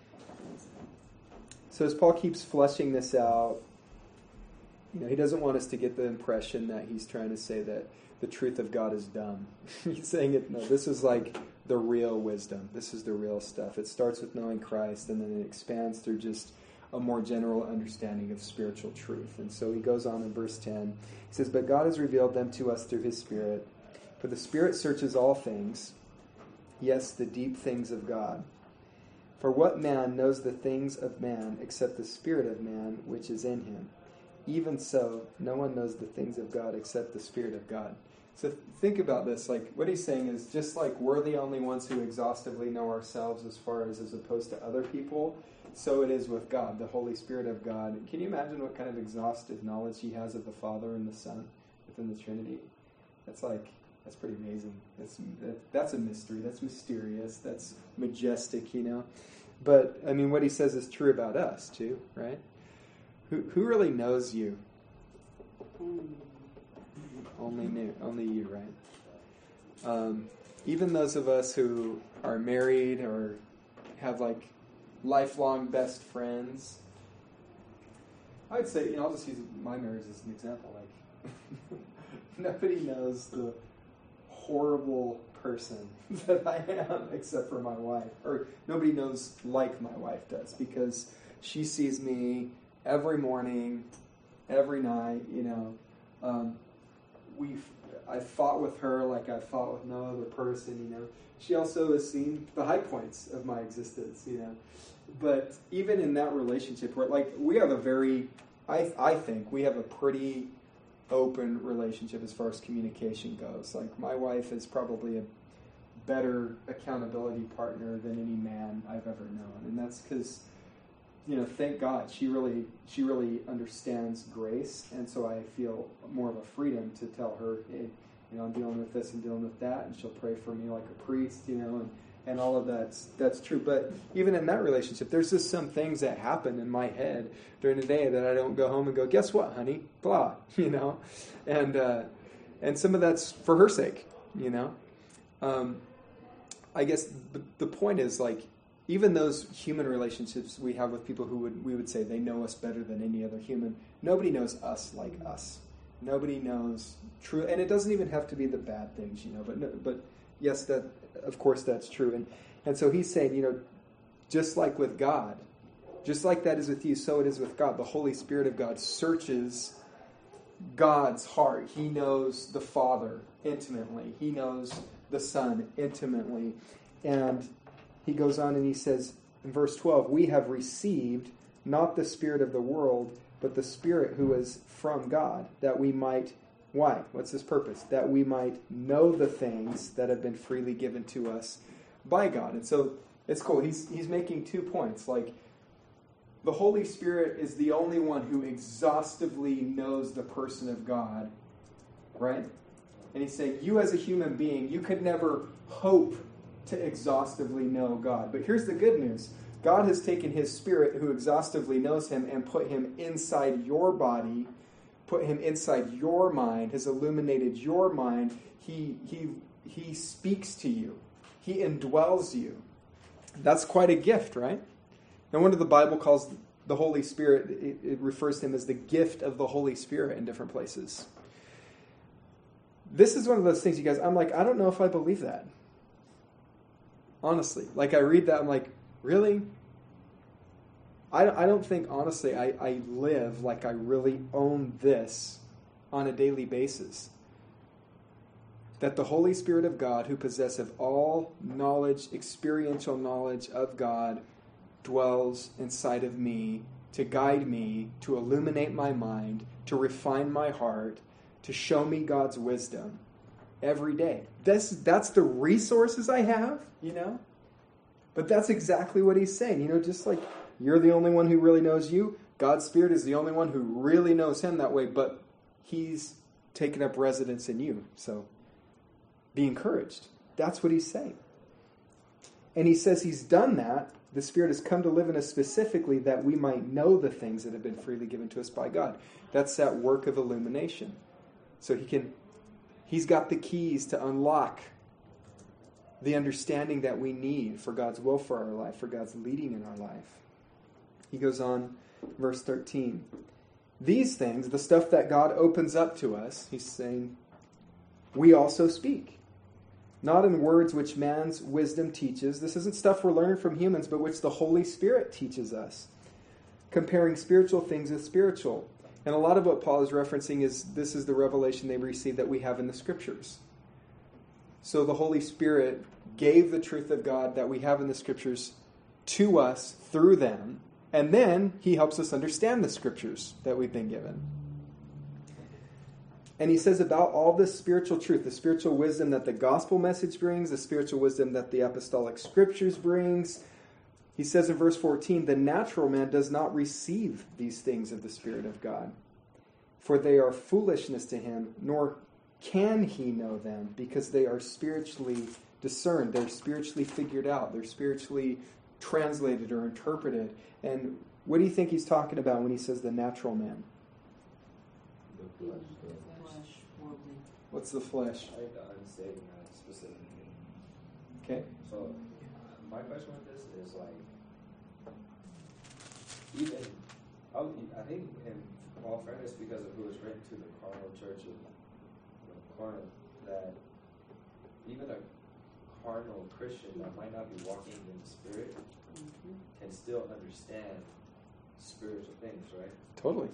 So as Paul keeps fleshing this out, he doesn't want us to get the impression that he's trying to say that the truth of God is dumb. He's saying it, no, this is like the real wisdom. This is the real stuff. It starts with knowing Christ, and then it expands through just a more general understanding of spiritual truth. And so he goes on in verse 10. He says, but God has revealed them to us through his Spirit. For the Spirit searches all things, yes, the deep things of God. For what man knows the things of man except the spirit of man which is in him? Even so, no one knows the things of God except the Spirit of God. So think about this. Like, what he's saying is, just like we're the only ones who exhaustively know ourselves as opposed to other people, so it is with God, the Holy Spirit of God. Can you imagine what kind of exhaustive knowledge he has of the Father and the Son within the Trinity? That's pretty amazing. That's a mystery. That's mysterious. That's majestic, But, I mean, what he says is true about us, too, right? Who really knows you? Only you, right? Even those of us who are married or have, like, lifelong best friends, I'd say, I'll just use my marriage as an example. Like, nobody knows the horrible person that I am except for my wife. Or nobody knows like my wife does, because she sees me every morning, every night, I fought with her like I fought with no other person, She also has seen the high points of my existence, But even in that relationship, where we have I think we have a pretty open relationship as far as communication goes. Like, my wife is probably a better accountability partner than any man I've ever known, and that's because, thank God she really understands grace, and so I feel more of a freedom to tell her, hey, I'm dealing with this and dealing with that, and she'll pray for me like a priest, and all of that's true. But even in that relationship, there's just some things that happen in my head during the day that I don't go home and go, guess what, honey? Blah, and some of that's for her sake, I guess the point is, like, even those human relationships we have with people who we would say they know us better than any other human, nobody knows us like us. Nobody knows true, and it doesn't even have to be the bad things, but yes, that of course that's true. And so he's saying, just like with God, just like that is with you, so it is with God. The Holy Spirit of God searches God's heart. He knows the Father intimately. He knows the Son intimately. And he goes on and he says in verse 12, we have received not the spirit of the world, but the Spirit who is from God, that we might, why? What's his purpose? That we might know the things that have been freely given to us by God. And so it's cool. He's making 2 points. Like, the Holy Spirit is the only one who exhaustively knows the person of God, right? And he's saying, you as a human being, you could never hope to exhaustively know God. But here's the good news. God has taken his Spirit, who exhaustively knows him, and put him inside your body, put him inside your mind, has illuminated your mind. He speaks to you. He indwells you. That's quite a gift, right? No wonder the Bible calls the Holy Spirit, it refers to him as the gift of the Holy Spirit in different places. This is one of those things, you guys, I'm like, I don't know if I believe that. Honestly. Like, I read that, I'm like, really? I don't think, honestly, I live like I really own this on a daily basis. That the Holy Spirit of God, who possesseth all knowledge, experiential knowledge of God, dwells inside of me to guide me, to illuminate my mind, to refine my heart, to show me God's wisdom every day. That's the resources I have, But that's exactly what he's saying. Just like you're the only one who really knows you, God's Spirit is the only one who really knows him that way, but he's taken up residence in you. So be encouraged. That's what he's saying. And he says he's done that. The Spirit has come to live in us specifically that we might know the things that have been freely given to us by God. That's that work of illumination. So he's got the keys to unlock the understanding that we need for God's will for our life, for God's leading in our life. He goes on, verse 13. These things, the stuff that God opens up to us, he's saying, we also speak. Not in words which man's wisdom teaches. This isn't stuff we're learning from humans, but which the Holy Spirit teaches us. Comparing spiritual things with spiritual. And a lot of what Paul is referencing is this is the revelation they received that we have in the Scriptures. So the Holy Spirit gave the truth of God that we have in the Scriptures to us through them, and then he helps us understand the scriptures that we've been given. And he says about all this spiritual truth, the spiritual wisdom that the gospel message brings, the spiritual wisdom that the apostolic scriptures brings, he says in verse 14, the natural man does not receive these things of the Spirit of God, for they are foolishness to him, nor can he know them, because they are spiritually discerned. They're spiritually figured out. They're spiritually translated or interpreted. And what do you think he's talking about when he says the natural man? The flesh. Flesh, worldly. What's the flesh? I think the unsaved man specifically. Okay. So, my question with this is like, even, I think in all fairness, because of who it's written to, the carnal church of Corinth, that even a carnal Christian that might not be walking in the Spirit can still understand spiritual things, right? Totally.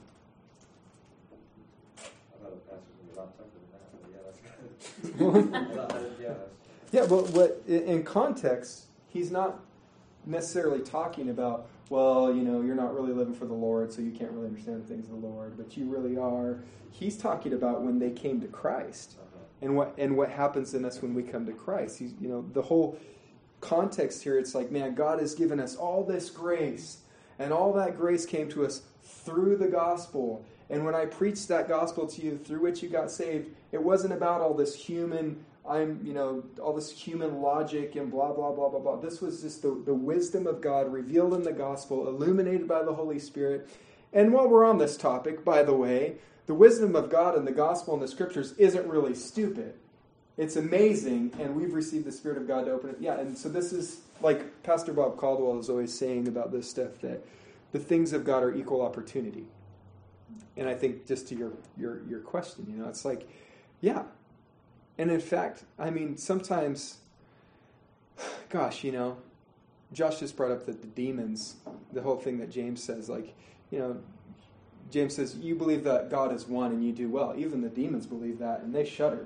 I thought the pastor was a lot tougher than that, but yeah, that's good. Yeah, but what in context, he's not necessarily talking about, well, you know, you're not really living for the Lord, so you can't really understand the things of the Lord, but you really are. He's talking about when they came to Christ, and what happens in us when we come to Christ. He's, you know, the whole context here, it's like, man, God has given us all this grace, and all that grace came to us through the gospel. And when I preached that gospel to you, through which you got saved, it wasn't about all this human, all this human logic and blah, blah, blah, blah, blah. This was just the wisdom of God revealed in the gospel, illuminated by the Holy Spirit. And while we're on this topic, by the way, the wisdom of God in the gospel and the scriptures isn't really stupid. It's amazing, and we've received the Spirit of God to open it. Yeah, and so this is, like Pastor Bob Caldwell is always saying about this stuff, that the things of God are equal opportunity. And I think just to your question, you know, it's like, yeah. And in fact, I mean, sometimes, gosh, you know, Josh just brought up that the demons, the whole thing that James says, like, you know, James says, you believe that God is one and you do well. Even the demons believe that and they shudder.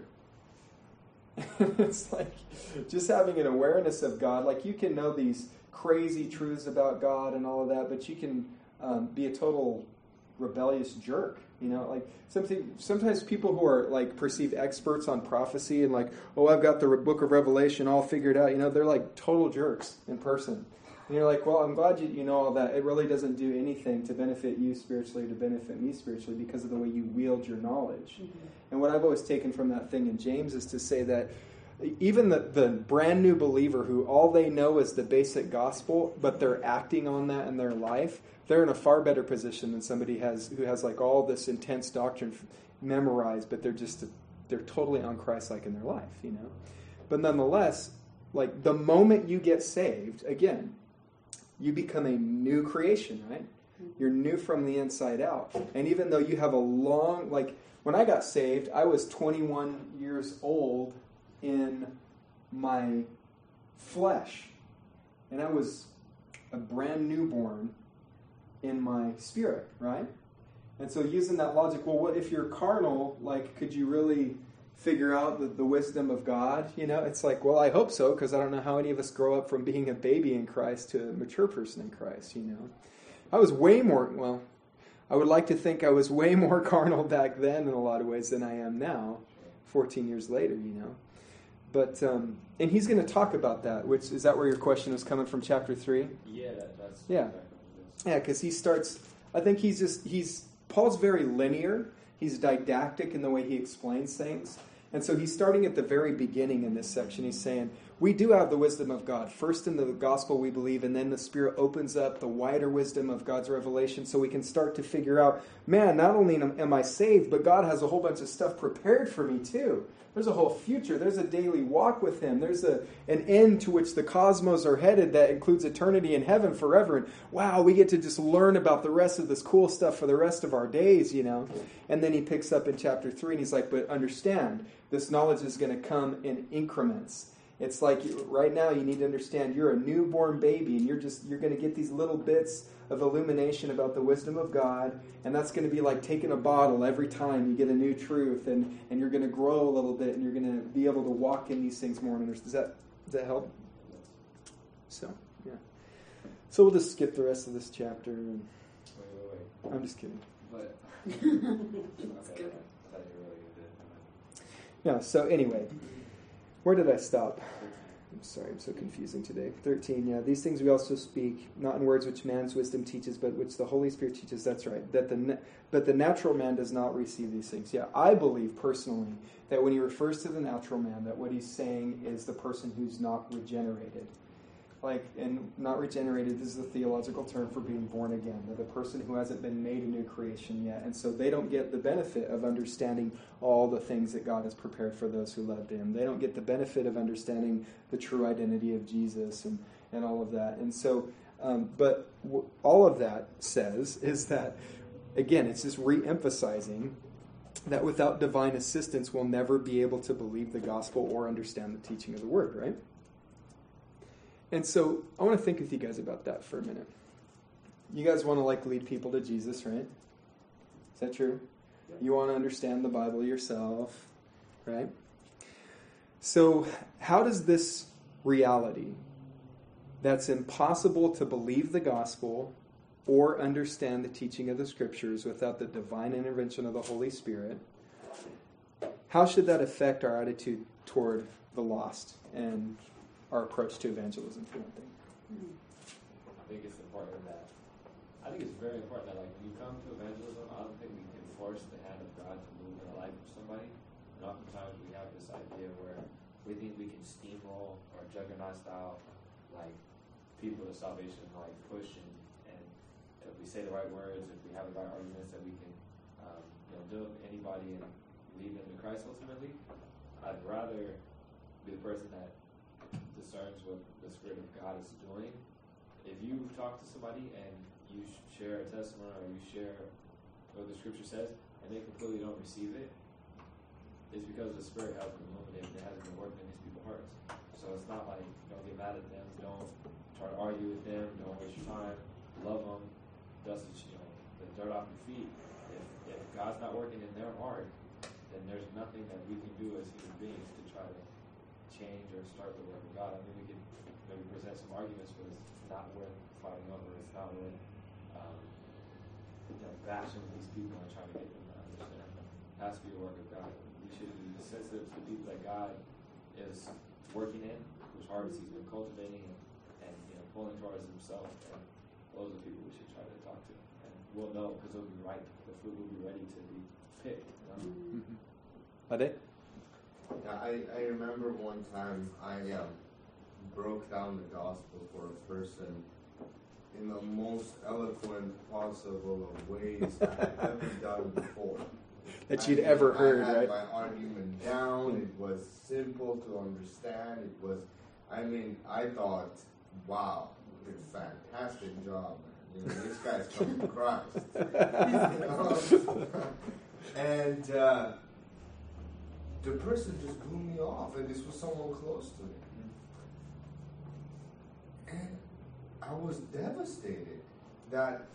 It's like just having an awareness of God. Like, you can know these crazy truths about God and all of that, but you can be a total rebellious jerk. You know, like sometimes people who are like perceived experts on prophecy and like, oh, I've got the book of Revelation all figured out. You know, they're like total jerks in person. And you're like, well, I'm glad you know all that. It really doesn't do anything to benefit you spiritually or to benefit me spiritually because of the way you wield your knowledge. Mm-hmm. And what I've always taken from that thing in James is to say that even the brand new believer who all they know is the basic gospel, but they're acting on that in their life, they're in a far better position than somebody who has like all this intense doctrine memorized, but they're totally un-Christ-like in their life, you know. But nonetheless, like the moment you get saved, again, you become a new creation, right? You're new from the inside out. And even though you have a long, like when I got saved, I was 21 years old in my flesh. And I was a brand newborn in my spirit, right? And so using that logic, well, what if you're carnal, like, could you really figure out the wisdom of God? You know, it's like, well, I hope so, because I don't know how any of us grow up from being a baby in Christ to a mature person in Christ, you know. I was I would like to think I was way more carnal back then in a lot of ways than I am now, 14 years later, you know. But, and he's going to talk about that, which, is that where your question was coming from, chapter 3? Yeah, that's yeah. exactly what it is. Yeah, because he starts, I think Paul's very linear. He's didactic in the way he explains things. And so he's starting at the very beginning in this section. He's saying, we do have the wisdom of God. First in the gospel we believe, and then the Spirit opens up the wider wisdom of God's revelation so we can start to figure out, man, not only am I saved, but God has a whole bunch of stuff prepared for me too. There's a whole future. There's a daily walk with Him. There's an end to which the cosmos are headed that includes eternity in heaven forever. And wow, we get to just learn about the rest of this cool stuff for the rest of our days, you know. And then he picks up in chapter 3 and he's like, but understand, this knowledge is going to come in increments. It's like right now you need to understand you're a newborn baby and you're going to get these little bits of illumination about the wisdom of God, and that's going to be like taking a bottle every time you get a new truth, and you're going to grow a little bit and you're going to be able to walk in these things more. And does that help? So, yeah. So we'll just skip the rest of this chapter. And Wait. I'm just kidding. But It's okay, good. I thought you were really good. No, so anyway, where did I stop? I'm sorry, I'm so confusing today. 13, yeah. These things we also speak, not in words which man's wisdom teaches, but which the Holy Spirit teaches. That's right. But the natural man does not receive these things. Yeah, I believe personally that when he refers to the natural man, that what he's saying is the person who's not regenerated. And not regenerated, this is a theological term for being born again. They're the person who hasn't been made a new creation yet. And so they don't get the benefit of understanding all the things that God has prepared for those who love him. They don't get the benefit of understanding the true identity of Jesus and all of that. And so, but all of that says is that, again, it's just re-emphasizing that without divine assistance, we'll never be able to believe the gospel or understand the teaching of the word, right? And so I want to think with you guys about that for a minute. You guys want to lead people to Jesus, right? Is that true? Yeah. You want to understand the Bible yourself, right? So how does this reality that's impossible to believe the gospel or understand the teaching of the scriptures without the divine intervention of the Holy Spirit, how should that affect our attitude toward the lost and our approach to evangelism, for one thing? I think it's important that, I think it's very important that, when you come to evangelism, I don't think we can force the hand of God to move in the life of somebody. And oftentimes we have this idea where we think we can steamroll or juggernaut style, people to salvation, push and if we say the right words, if we have the right arguments, that we can, deal with anybody and lead them to Christ ultimately. I'd rather be the person that discerns what the Spirit of God is doing. If you talk to somebody and you share a testimony or you share what the Scripture says and they completely don't receive it, it's because the Spirit hasn't been illuminated and it hasn't been working in these people's hearts. So it's not don't get mad at them, don't try to argue with them, don't waste your time, love them, dust the dirt off your feet. If God's not working in their heart, then there's nothing that we can do as human beings to try to change or start the work of God. I mean, we could maybe present some arguments, but it's not worth fighting over. It's not worth bashing these people and trying to get them to understand. It has to be a work of God. We should be sensitive to the people that God is working in, whose hearts He's been cultivating and pulling towards Himself. And those are the people we should try to talk to. And we'll know because it'll be right. The fruit will be ready to be picked. Ade? Yeah, I remember one time I broke down the gospel for a person in the most eloquent possible of ways I had ever done before. That you'd ever heard, I had right? my argument down. It was simple to understand. It was, I thought, wow, fantastic job, man. This guy's coming to Christ. And the person just blew me off, and this was someone close to me. And I was devastated that,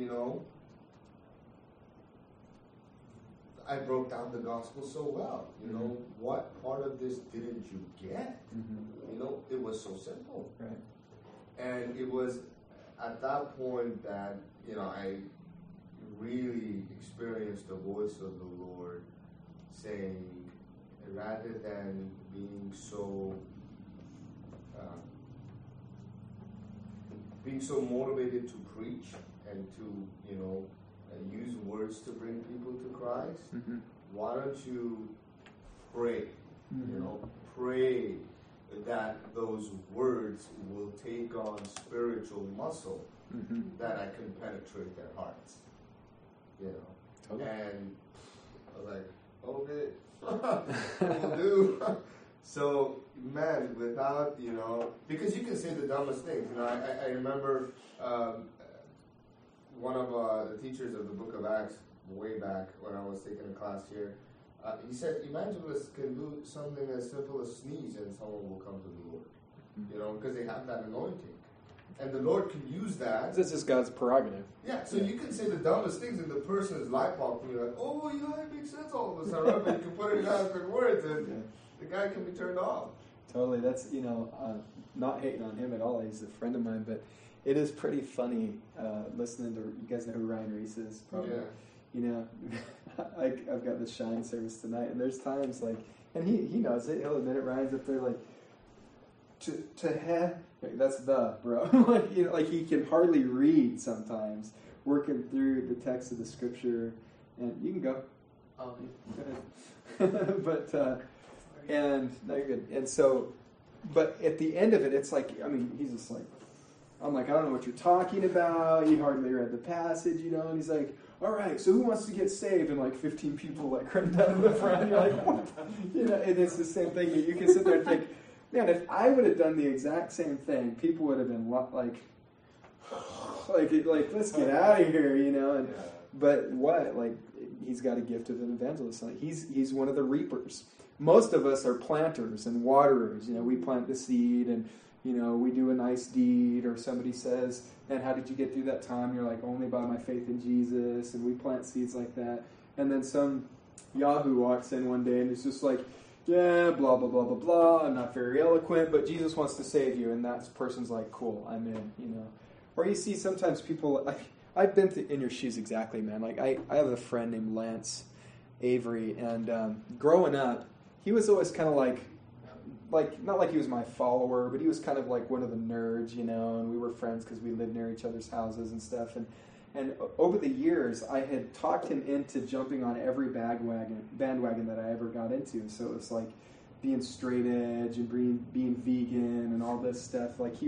I broke down the gospel so well. What part of this didn't you get? It was so simple. Right. And it was at that point that, I really experienced the voice of the Lord saying, rather than being so motivated to preach and to use words to bring people to Christ, why don't you pray? Pray that those words will take on spiritual muscle that I can penetrate their hearts. Totally. And I was like, okay, will do. So, man, without, because you can say the dumbest things. I remember one of the teachers of the book of Acts way back when I was taking a class here, he said evangelists can do something as simple as sneeze and someone will come to the Lord, because they have that anointing. And the Lord can use that. This is God's prerogative. Yeah, so you can say the dumbest things and the person is light bulb and you're like, oh, yeah, it makes sense all of a sudden. But you can put it in adequate words and the guy can be turned off. Totally. That's, not hating on him at all. He's a friend of mine. But, it is pretty funny listening to, you guys know who Ryan Reese is, probably. Yeah. You know, I've got the Shine service tonight, and there's times like, and he knows it. He'll admit it. Ryan's up there like, to have, that's the bro. Like, you know, like he can hardly read sometimes, working through the text of the scripture, and you can go. Oh, Go ahead. But and no, you're good. And so, but at the end of it, it's like, I mean, he's just like, I'm like, I don't know what you're talking about. You hardly read the passage, you know. And he's like, all right, so who wants to get saved? And like 15 people like run down to the front. And you're like, what? You know, and it's the same thing. You can sit there and think, man, if I would have done the exact same thing, people would have been like, let's get out of here, you know. And but what? Like, he's got a gift of an evangelist. Like, he's one of the reapers. Most of us are planters and waterers. You know, we plant the seed and, you know, we do a nice deed, or somebody says, and how did you get through that time? You're like, only by my faith in Jesus, and we plant seeds like that. And then some Yahoo walks in one day and it's just like, yeah, blah, blah, blah, blah, blah. I'm not very eloquent, but Jesus wants to save you. And that person's like, cool, I'm in, you know. Or you see sometimes people, I've been in your shoes exactly, man. Like, I have a friend named Lance Avery, and growing up, he was always kind of like, not like he was my follower, but he was kind of like one of the nerds, you know, and we were friends because we lived near each other's houses and stuff. And over the years, I had talked him into jumping on every bandwagon that I ever got into. So it was like being straight edge and being vegan and all this stuff. Like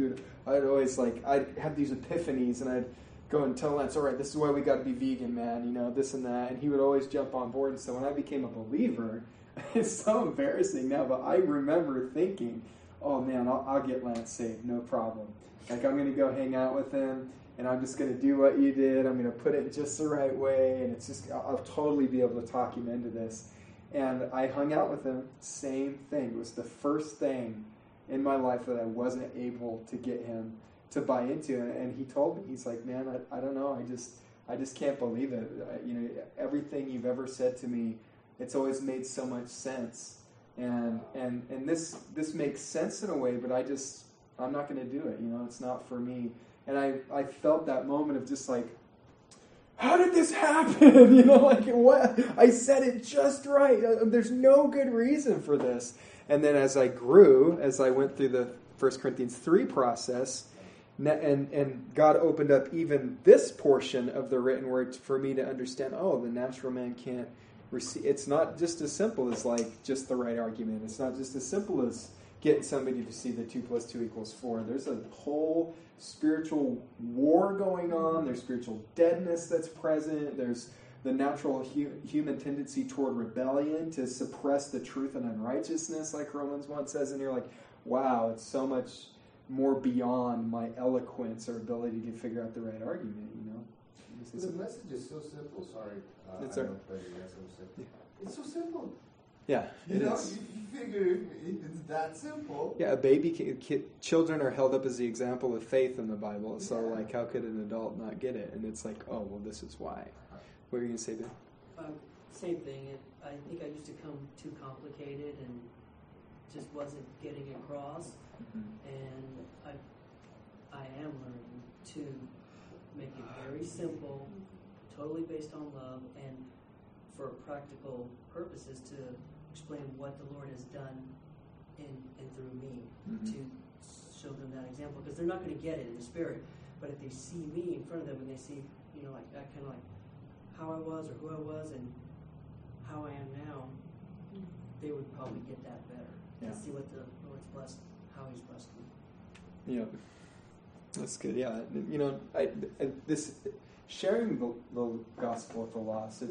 I'd have these epiphanies, and I'd go and tell Lance, all right, this is why we got to be vegan, man, you know, this and that. And he would always jump on board. And so when I became a believer, it's so embarrassing now, but I remember thinking, oh man, I'll get Lance saved, no problem. Like, I'm going to go hang out with him, and I'm just going to do what you did. I'm going to put it just the right way, and it's just, I'll totally be able to talk him into this. And I hung out with him, same thing. It was the first thing in my life that I wasn't able to get him to buy into. And he told me, he's like, man, I don't know, I just can't believe it. You know, everything you've ever said to me, it's always made so much sense, and this makes sense in a way, but I'm not going to do it. You know, it's not for me. And I felt that moment of just like, how did this happen? You know, like, what? I said it just right. There's no good reason for this. And then as I grew, as I went through the 1 Corinthians 3 process, and God opened up even this portion of the written word for me to understand, oh, the natural man can't. It's not just as simple as like just the right argument. It's not just as simple as getting somebody to see that 2 + 2 = 4. There's a whole spiritual war going on. There's spiritual deadness that's present. There's the natural human tendency toward rebellion, to suppress the truth and unrighteousness, like Romans 1 says. And you're like, wow, it's so much more beyond my eloquence or ability to figure out the right argument, you know? The message is so simple. Sorry. It's It's so simple. Yeah, You figure it's that simple. Yeah, children are held up as the example of faith in the Bible. So, like, how could an adult not get it? And it's like, oh, well, this is why. What are you going to say, Ben? Same thing. I think I used to come too complicated and just wasn't getting across. Mm-hmm. And I am learning to make it very simple, totally based on love, and for practical purposes to explain what the Lord has done in and through me, to show them that example, because they're not going to get it in the spirit. But if they see me in front of them and they see, you know, like that kind of like how I was or who I was and how I am now, they would probably get that better and see what the Lord's blessed, how He's blessed me. Yeah. That's good. Yeah, you know, this sharing the gospel with the lost.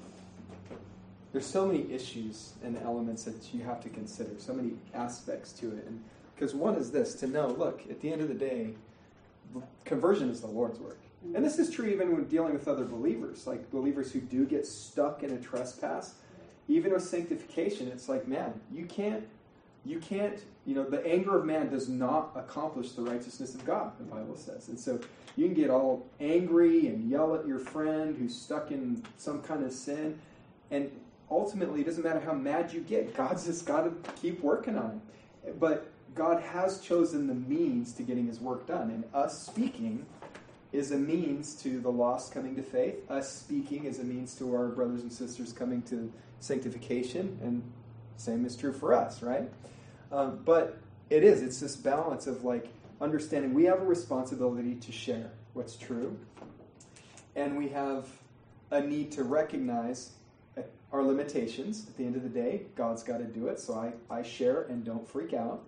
There's so many issues and elements that you have to consider. So many aspects to it, and because one is this: to know, look, at the end of the day, conversion is the Lord's work, and this is true even when dealing with other believers, like believers who do get stuck in a trespass. Even with sanctification, it's like, man, you can't. You know, the anger of man does not accomplish the righteousness of God, the Bible says. And so you can get all angry and yell at your friend who's stuck in some kind of sin. And ultimately, it doesn't matter how mad you get. God's just got to keep working on it. But God has chosen the means to getting his work done. And us speaking is a means to the lost coming to faith. Us speaking is a means to our brothers and sisters coming to sanctification. And same is true for us, right? But it's this balance of like understanding we have a responsibility to share what's true. And we have a need to recognize our limitations. At the end of the day, God's got to do it. So I share and don't freak out.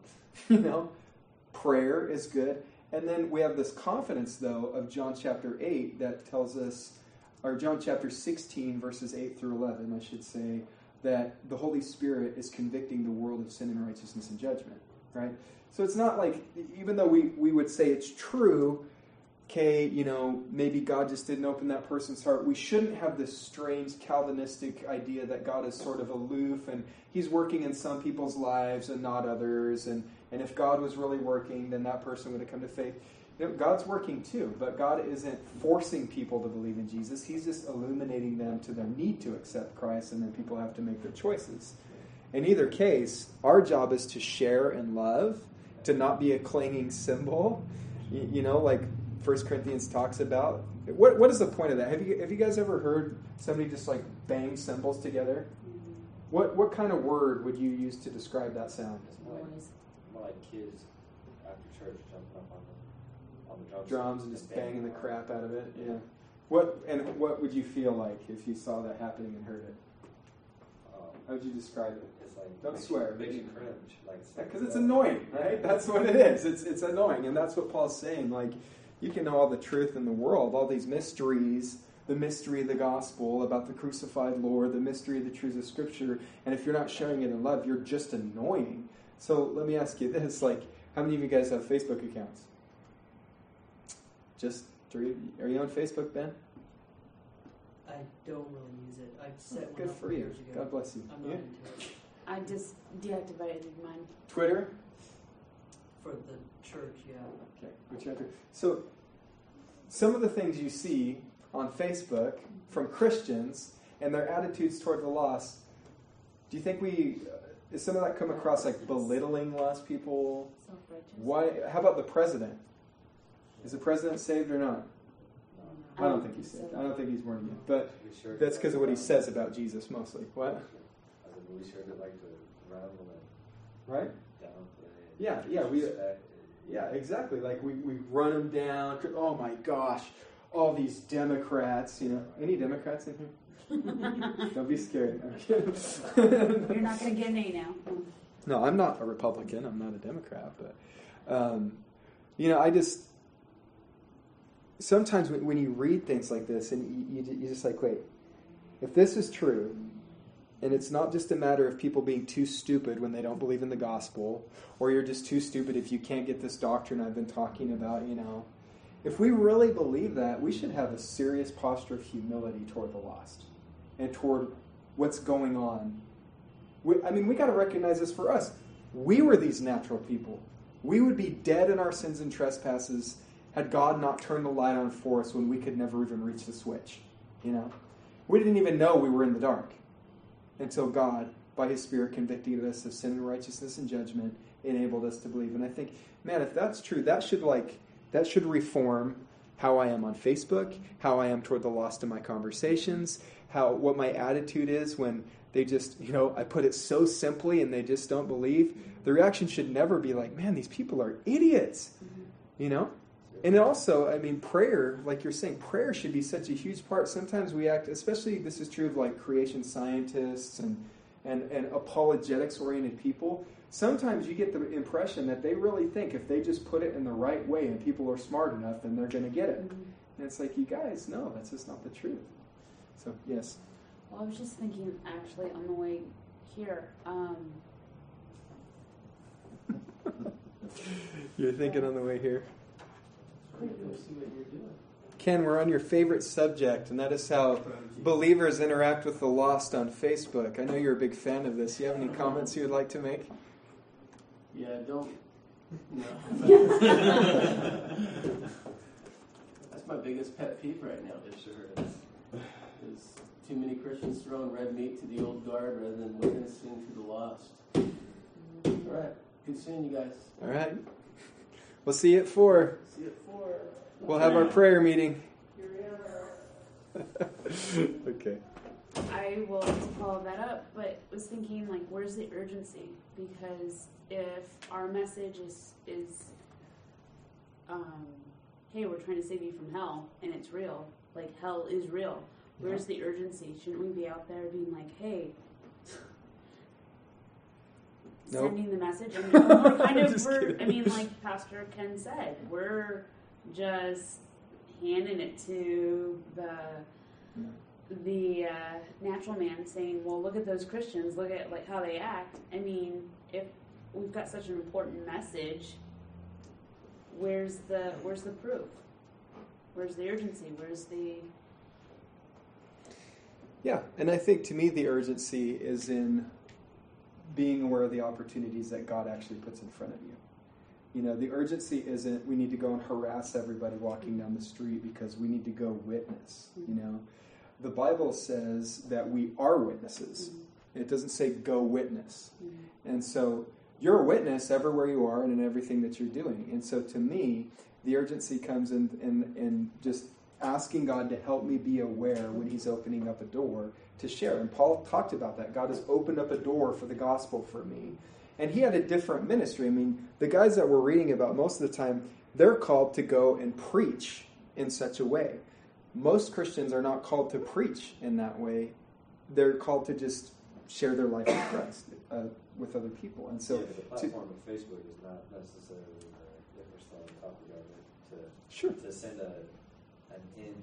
Prayer is good. And then we have this confidence, though, of John chapter 8 that tells us, or John chapter 16, verses 8 through 11, I should say, that the Holy Spirit is convicting the world of sin and righteousness and judgment, right? So it's not like, even though we would say it's true, okay, maybe God just didn't open that person's heart. We shouldn't have this strange Calvinistic idea that God is sort of aloof and he's working in some people's lives and not others. And if God was really working, then that person would have come to faith. God's working too, but God isn't forcing people to believe in Jesus. He's just illuminating them to their need to accept Christ, and then people have to make their choices. In either case, our job is to share and love, to not be a clanging cymbal, like 1 Corinthians talks about. What is the point of that? Have you guys ever heard somebody just like bang cymbals together? What kind of word would you use to describe that sound? It's more like kids after church jumping up on the drums and just banging the crap out of it. Yeah. What would you feel like if you saw that happening and heard it? How would you describe it? It's like don't swear. It makes you cringe. Because it's annoying, right? That's what it is. It's annoying, and that's what Paul's saying. Like, you can know all the truth in the world, all these mysteries, the mystery of the gospel about the crucified Lord, the mystery of the truths of Scripture, and if you're not sharing it in love, you're just annoying. So let me ask you this: like, how many of you guys have Facebook accounts? Just 3? Are you on Facebook, Ben? I don't really use it. I set one good up for you. years ago. God bless you. I'm not into it. I just deactivated mine. Twitter? For the church, yeah. Okay, whichever. So, some of the things you see on Facebook from Christians and their attitudes toward the lost, do you think is some of that come across like belittling lost people? Self-righteous. Why? How about the president? Is the president saved or not? I don't think he's saved. I don't think he's born again. But that's because of what he says about Jesus mostly. What? We sure would like to ramble and right? downplay. Yeah, exactly. Like we run them down. Oh my gosh, all these Democrats. Any Democrats in here? Don't be scared. You're not going to get an A now. No, I'm not a Republican. I'm not a Democrat. But I just sometimes when you read things like this and you just like, wait, if this is true. And it's not just a matter of people being too stupid when they don't believe in the gospel, or you're just too stupid if you can't get this doctrine I've been talking about, If we really believe that, we should have a serious posture of humility toward the lost and toward what's going on. We got to recognize this for us. We were these natural people. We would be dead in our sins and trespasses had God not turned the light on for us when we could never even reach the switch. We didn't even know we were in the dark. Until God, by His Spirit, convicting us of sin and righteousness and judgment, enabled us to believe. And I think, man, if that's true, that should reform how I am on Facebook, how I am toward the lost in my conversations, what my attitude is when they just, I put it so simply and they just don't believe. The reaction should never be like, man, these people are idiots, And also, prayer, like you're saying, prayer should be such a huge part. Sometimes we act, especially this is true of like creation scientists and apologetics-oriented people. Sometimes you get the impression that they really think if they just put it in the right way and people are smart enough, then they're going to get it. Mm-hmm. And it's like, you guys, no, that's just not the truth. So, yes. Well, I was just thinking, actually, on the way here. You're thinking on the way here? Ken, we're on your favorite subject, and that is how believers interact with the lost on Facebook. I know you're a big fan of this. Do you have any comments you would like to make? Yeah, don't. No. That's my biggest pet peeve right now. It sure is. There's too many Christians throwing red meat to the old guard rather than witnessing to the lost. All right. Good seeing you guys. All right. We'll see you at 4. See you at 4. We'll have our prayer meeting. Here we are. Okay. I will follow that up, but was thinking, like, where's the urgency? Because if our message is hey, we're trying to save you from hell, and it's real, like, hell is real, where's the urgency? Shouldn't we be out there being like, hey, Nope. sending the message? And we're kind of, Just kidding. I mean, like Pastor Ken said, we're just handing it to the natural man, saying, well, look at those Christians, look at like how they act. I mean, if we've got such an important message, where's the proof? Where's the urgency? Where's the... Yeah, and I think to me the urgency is in being aware of the opportunities that God actually puts in front of you. You know, the urgency isn't we need to go and harass everybody walking down the street because we need to go witness, you know. The Bible says that we are witnesses. It doesn't say go witness. And so you're a witness everywhere you are and in everything that you're doing. And so to me, the urgency comes in just asking God to help me be aware when he's opening up a door to share. And Paul talked about that. God has opened up a door for the gospel for me. And he had a different ministry. I mean, the guys that we're reading about most of the time, they're called to go and preach in such a way. Most Christians are not called to preach in that way. They're called to just share their life with Christ with other people. And so, the platform of Facebook is not necessarily the first on top of it to send an in.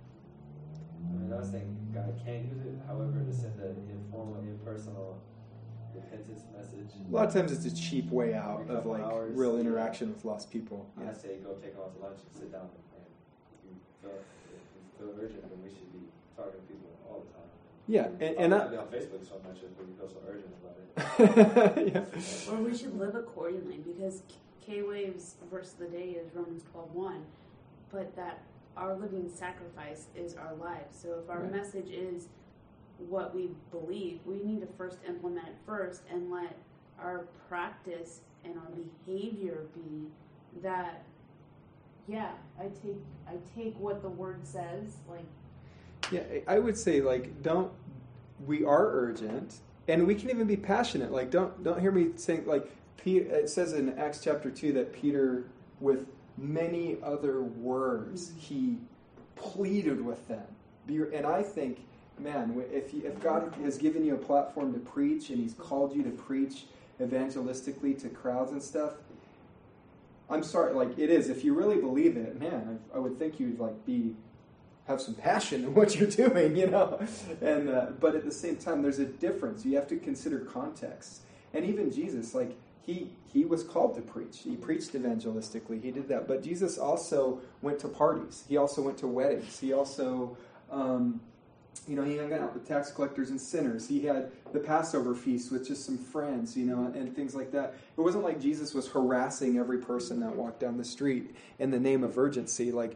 I mean, I was saying God can use it. However, to send an informal, impersonal repentance message. A lot of times it's a cheap way out of like hours, real interaction with lost people. I say go take them out to lunch and sit down and if you feel urgent, then we should be talking to people all the time. Yeah, and not be on Facebook so much if we feel so urgent about it. Yeah. Or we should live accordingly, because K-Wave's verse of the day is Romans 12:1, but that our living sacrifice is our lives. So if our Right. message is what we believe, we need to first implement it first and let our practice and our behavior be that, yeah, I take what the word says, like, Yeah, I would say like we are urgent, and we can even be passionate. Like don't hear me saying like it says in Acts chapter 2 that Peter with many other words he pleaded with them. And I think, man, if God has given you a platform to preach and he's called you to preach evangelistically to crowds and stuff, I'm sorry, like it is. If you really believe it, man, I would think you'd like have some passion in what you're doing, you know. And but at the same time, there's a difference. You have to consider context. And even Jesus, like he was called to preach. He preached evangelistically. He did that. But Jesus also went to parties. He also went to weddings. He also, he hung out with tax collectors and sinners. He had the Passover feast with just some friends, and things like that. It wasn't like Jesus was harassing every person that walked down the street in the name of urgency. Like,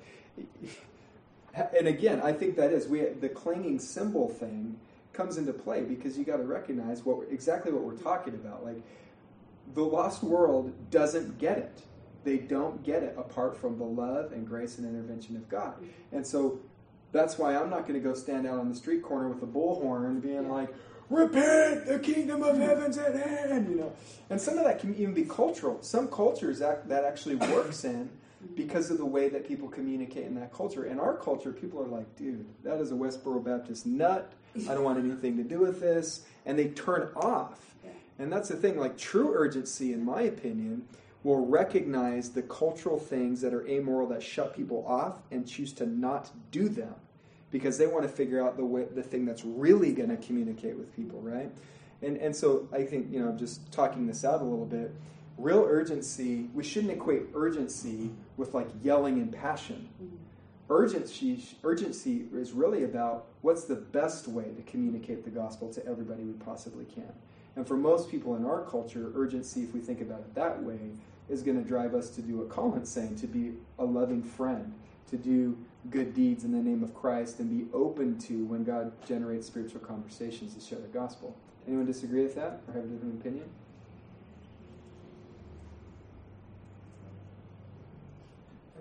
and again, I think that is the clanging cymbal thing comes into play because you got to recognize exactly what we're talking about. Like, the lost world doesn't get it. They don't get it apart from the love and grace and intervention of God. And so that's why I'm not going to go stand out on the street corner with a bullhorn being like, repent, the kingdom of heaven's at hand, And some of that can even be cultural. Some cultures that actually works in because of the way that people communicate in that culture. In our culture, people are like, dude, that is a Westboro Baptist nut. I don't want anything to do with this. And they turn off. And that's the thing, like true urgency, in my opinion, will recognize the cultural things that are amoral that shut people off and choose to not do them because they want to figure out the thing that's really going to communicate with people, right? And so I think, just talking this out a little bit, real urgency, we shouldn't equate urgency with like yelling and passion. Urgency is really about what's the best way to communicate the gospel to everybody we possibly can. And for most people in our culture, urgency, if we think about it that way, is going to drive us to do what Colin's saying, to be a loving friend, to do good deeds in the name of Christ, and be open to, when God generates spiritual conversations, to share the gospel. Anyone disagree with that or have a different opinion?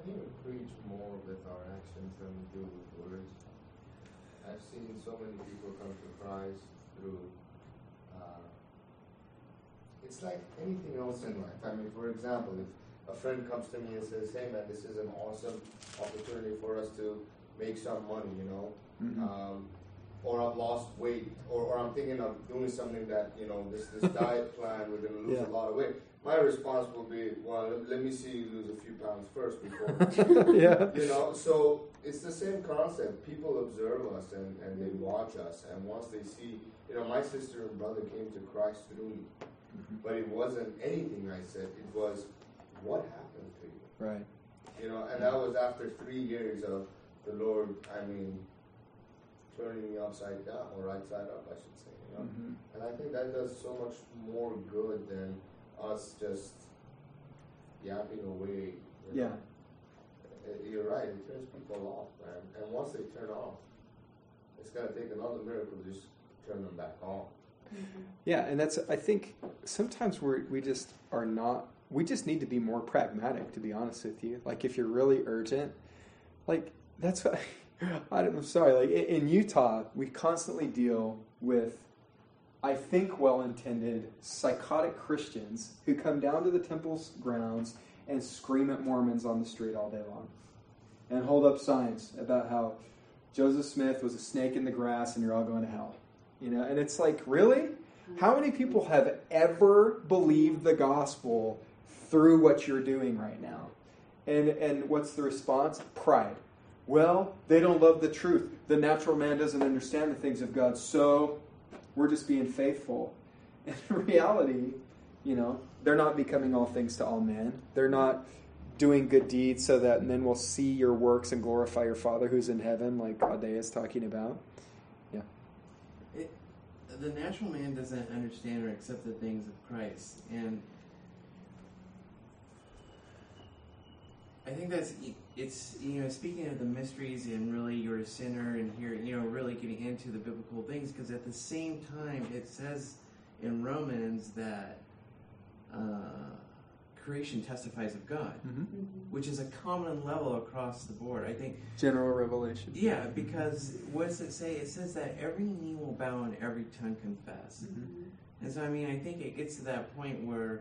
think we preach more with our actions than we do with words. I've seen so many people come to Christ through. It's like anything else in life. I mean, for example, if a friend comes to me and says, "Hey, man, this is an awesome opportunity for us to make some money," you know, or I've lost weight, or I'm thinking of doing something that, you know, this diet plan, we're going to lose a lot of weight. My response will be, well, let me see you lose a few pounds first before. You know, so it's the same concept. People observe us and they watch us, and once they see, you know, my sister and brother came to Christ through me. But it wasn't anything I said. It was, what happened to you? Right. You know, and that was after 3 years of the Lord, turning me upside down, or right side up, I should say. You know? And I think that does so much more good than us just yapping away. You know? You're right. It turns people off, man. And once they turn off, it's going to take another miracle to just turn them back on. Yeah, and that's, I think, sometimes we just need to be more pragmatic, to be honest with you. Like, if you're really urgent, like, that's what, I'm sorry, like, in Utah, we constantly deal with, I think, well-intended, psychotic Christians who come down to the temple's grounds and scream at Mormons on the street all day long. And hold up signs about how Joseph Smith was a snake in the grass and you're all going to hell. You know, and it's like, really? How many people have ever believed the gospel through what you're doing right now? And what's the response? Pride. Well, they don't love the truth. The natural man doesn't understand the things of God, so we're just being faithful. And in reality, you know, they're not becoming all things to all men. They're not doing good deeds so that men will see your works and glorify your Father who's in heaven, like Adea is talking about. The natural man doesn't understand or accept the things of Christ, and I think it's you know, speaking of the mysteries and really you're a sinner and here, you know, really getting into the biblical things, because at the same time it says in Romans that creation testifies of God, which is a common level across the board. I think general revelation. Yeah, because what does it say? It says that every knee will bow and every tongue confess. And so, I mean, I think it gets to that point where,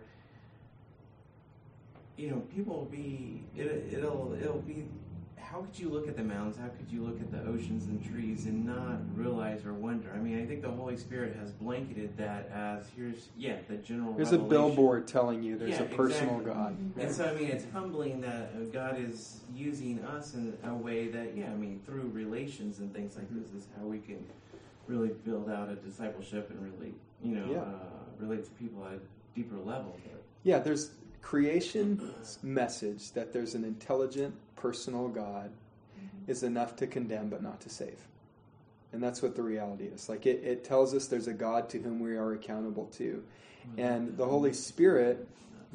you know, people will be. It'll be. How could you look at the mountains? How could you look at the oceans and trees and not realize or wonder? I mean, I think the Holy Spirit has blanketed that as the general. There's revelation. A billboard telling you there's a personal exactly. God. And so, I mean, it's humbling that God is using us in a way that, through relations and things like this is how we can really build out a discipleship and really, relate to people at a deeper level. Yeah, there's creation's message that there's an intelligent, personal God is enough to condemn but not to save. And that's what the reality is. Like, it tells us there's a God to whom we are accountable to. And the Holy Spirit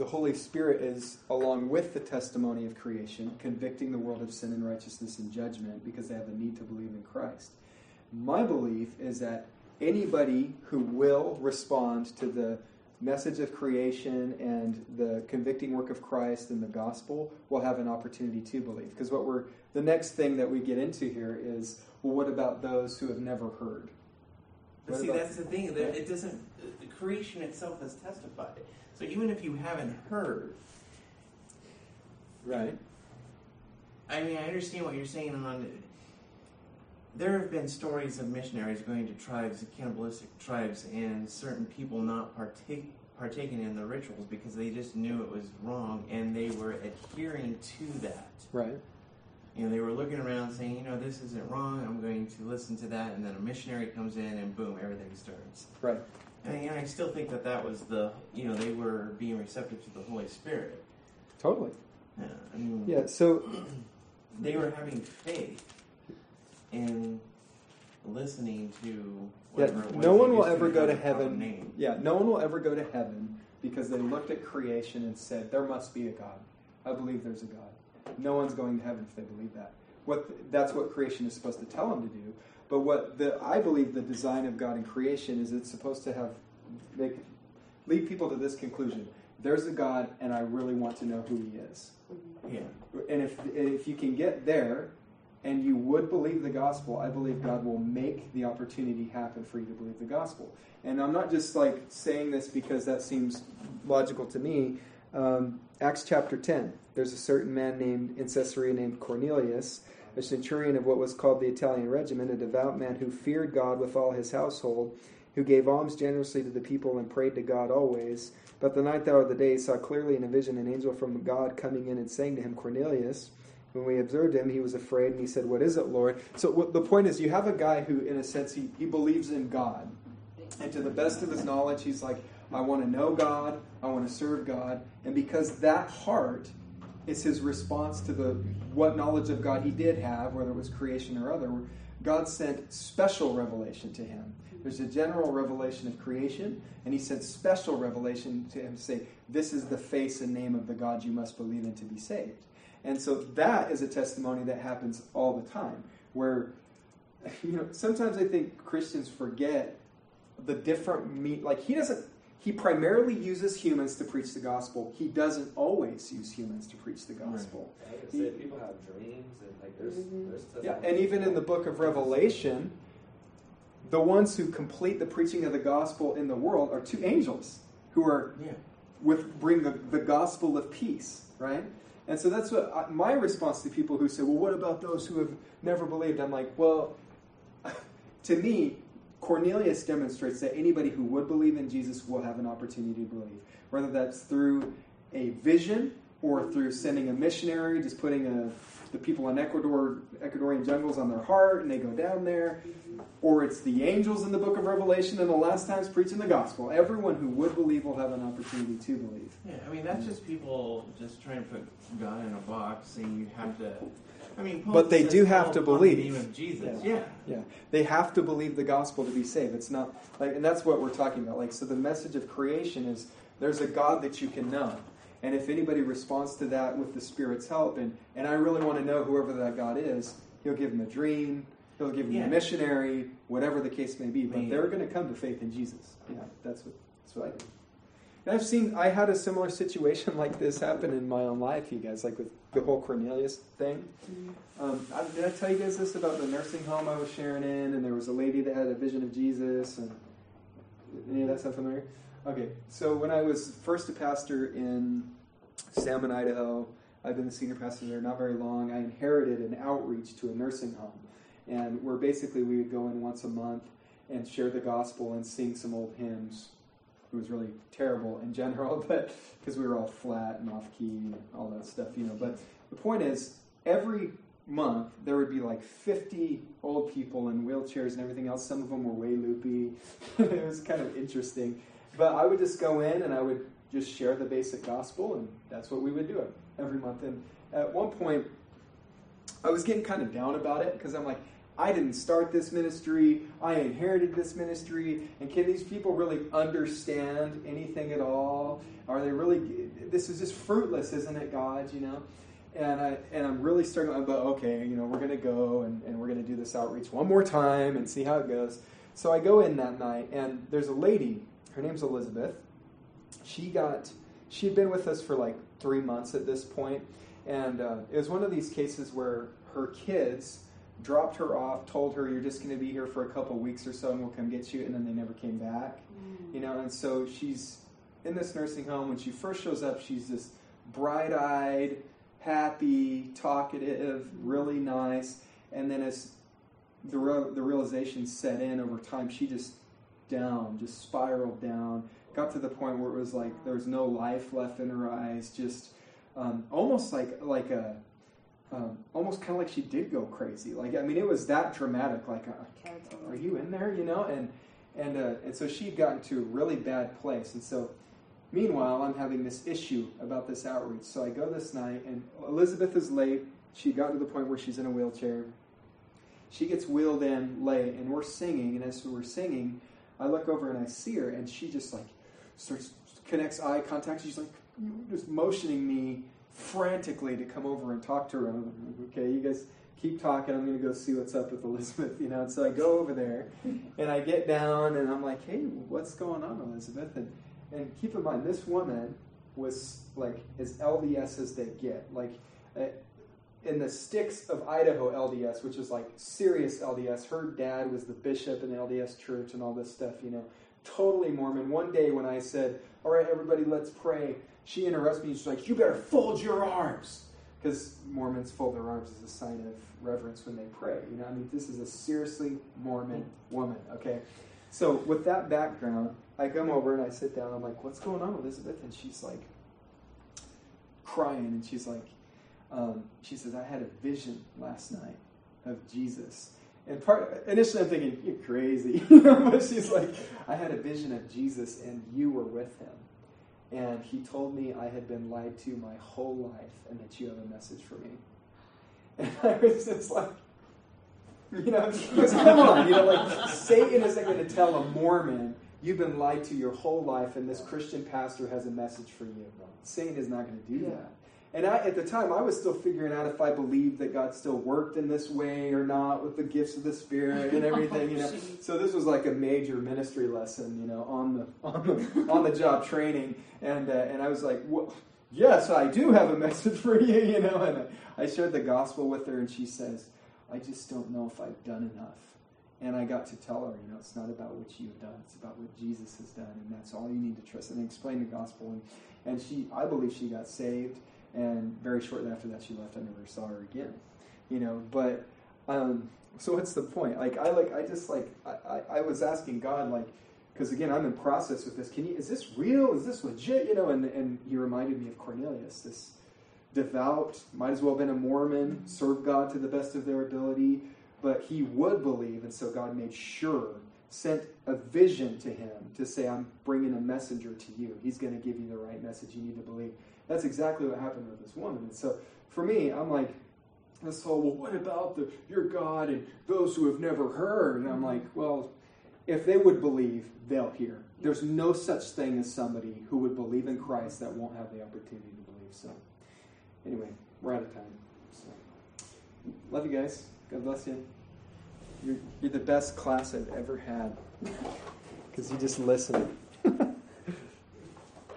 is, along with the testimony of creation, convicting the world of sin and righteousness and judgment because they have a need to believe in Christ. My belief is that anybody who will respond to the message of creation and the convicting work of Christ and the gospel will have an opportunity to believe. Because the next thing that we get into here is, well, what about those who have never heard? But see, that's the thing. It doesn't. The creation itself has testified. So even if you haven't heard, right? I mean, I understand what you're saying. There have been stories of missionaries going to tribes, cannibalistic tribes, and certain people not partaking in the rituals because they just knew it was wrong, and they were adhering to that. Right. They were looking around saying, this isn't wrong, I'm going to listen to that, and then a missionary comes in, and boom, everything starts. Right. And I still think that was they were being receptive to the Holy Spirit. Totally. Yeah, so they were having faith in listening to whatever it was. No one will ever go to heaven. Yeah, no one will ever go to heaven because they looked at creation and said, there must be a God. I believe there's a God. No one's going to heaven if they believe that. That's what creation is supposed to tell them to do. But I believe the design of God in creation is it's supposed to lead people to this conclusion. there's a God, and I really want to know who he is. Yeah. And if you can get there, and you would believe the gospel, I believe God will make the opportunity happen for you to believe the gospel. And I'm not just like saying this because that seems logical to me. Acts chapter 10, there's a certain man in Caesarea named Cornelius, a centurion of what was called the Italian regiment, a devout man who feared God with all his household, who gave alms generously to the people and prayed to God always. But the ninth hour of the day he saw clearly in a vision an angel from God coming in and saying to him, Cornelius. When we observed him, he was afraid, and he said, what is it, Lord? So the point is, you have a guy who, in a sense, he believes in God. And to the best of his knowledge, he's like, I want to know God, I want to serve God. And because that heart is his response to what knowledge of God he did have, whether it was creation or other, God sent special revelation to him. There's a general revelation of creation, and he sent special revelation to him to say, this is the face and name of the God you must believe in to be saved. And so that is a testimony that happens all the time, where, sometimes I think Christians forget the different like he primarily uses humans to preach the gospel. He doesn't always use humans to preach the gospel. I would say people have dreams, and like there's yeah, and even in the book of Revelation, the ones who complete the preaching of the gospel in the world are two angels who are bring the gospel of peace, right? And so that's what my response to people who say, well, what about those who have never believed? I'm like, well, to me, Cornelius demonstrates that anybody who would believe in Jesus will have an opportunity to believe. Whether that's through a vision or through sending a missionary, just putting the people in Ecuadorian jungles on their heart and they go down there. Or it's the angels in the book of Revelation and the last times preaching the gospel. Everyone who would believe will have an opportunity to believe. Yeah, I mean, that's just people just trying to put God in a box, saying you have to... But they do have to believe. In the name of Jesus. Yeah. They have to believe the gospel to be saved. It's not like, and that's what we're talking about. Like, so the message of creation is there's a God that you can know. And if anybody responds to that with the Spirit's help, and I really want to know whoever that God is, he'll give them a dream, he'll give them a missionary, whatever the case may be. But they're going to come to faith in Jesus. Yeah, that's what I do. And I had a similar situation like this happen in my own life, you guys, like with the whole Cornelius thing. Did I tell you guys this about the nursing home I was sharing in, and there was a lady that had a vision of Jesus, and any of that sound familiar? Okay, so when I was first a pastor in Salmon, Idaho, I've been the senior pastor there not very long, I inherited an outreach to a nursing home. And where basically we would go in once a month and share the gospel and sing some old hymns. It was really terrible in general, but because we were all flat and off key and all that stuff, But the point is, every month there would be like 50 old people in wheelchairs and everything else. Some of them were way loopy. It was kind of interesting. But I would just go in and I would just share the basic gospel, and that's what we would do every month. And at one point, I was getting kind of down about it because I'm like, I didn't start this ministry. I inherited this ministry. And can these people really understand anything at all? Are they really... This is just fruitless, isn't it, God, And I'm really starting... But okay, we're going to go and we're going to do this outreach one more time and see how it goes. So I go in that night, and there's a lady. Her name's Elizabeth. She'd been with us for like 3 months at this point. And it was one of these cases where her kids... dropped her off, told her you're just going to be here for a couple of weeks or so and we'll come get you, and then they never came back. And so she's in this nursing home. When she first shows up, she's this bright-eyed, happy, talkative, really nice, and then as the realization set in over time, she just spiraled down, got to the point where it was like there was no life left in her eyes, just almost like a almost kind of like she did go crazy. It was that dramatic. Are you in there? And so she'd gotten to a really bad place. And so, meanwhile, I'm having this issue about this outreach. So I go this night, and Elizabeth is late. She got to the point where she's in a wheelchair. She gets wheeled in late, and we're singing. And as we're singing, I look over and I see her, and she just connects eye contact. She's just motioning me frantically to come over and talk to her. I'm like, okay, you guys keep talking. I'm going to go see what's up with Elizabeth, And so I go over there, and I get down, and I'm like, hey, what's going on, Elizabeth? And keep in mind, this woman was like as LDS as they get. Like in the sticks of Idaho LDS, which is like serious LDS. Her dad was the bishop in the LDS church and all this stuff, totally Mormon. One day when I said, all right, everybody, let's pray, she interrupts me and she's like, you better fold your arms. Because Mormons fold their arms as a sign of reverence when they pray. This is a seriously Mormon woman, okay? So with that background, I come over and I sit down. I'm like, what's going on, Elizabeth? And she's like crying. And she's like, she says, I had a vision last night of Jesus. And initially I'm thinking, you're crazy. But she's like, I had a vision of Jesus and you were with him. And he told me I had been lied to my whole life and that you have a message for me. And I was just like, because come on, like Satan isn't going to tell a Mormon, you've been lied to your whole life and this Christian pastor has a message for you. Satan is not going to do that. And at the time, I was still figuring out if I believed that God still worked in this way or not with the gifts of the Spirit and everything, So this was like a major ministry lesson, on the job training. And I was like, well, yes, I do have a message for you, And I shared the gospel with her, and she says, I just don't know if I've done enough. And I got to tell her, it's not about what you've done, it's about what Jesus has done, and that's all you need to trust. And I explained the gospel, and I believe she got saved. And very shortly after that, she left. I never saw her again, But so what's the point? I was asking God, because again, I'm in process with this. Is this real? Is this legit? And he reminded me of Cornelius, this devout, might as well have been a Mormon, served God to the best of their ability, but he would believe, and so God made sure, sent a vision to him to say, I'm bringing a messenger to you. He's going to give you the right message you need to believe. That's exactly what happened with this woman. And so for me, I'm like, this whole, well, what about your God and those who have never heard? And I'm like, well, if they would believe, they'll hear. There's no such thing as somebody who would believe in Christ that won't have the opportunity to believe. So anyway, we're out of time. So love you guys. God bless you. You're the best class I've ever had because you just listen.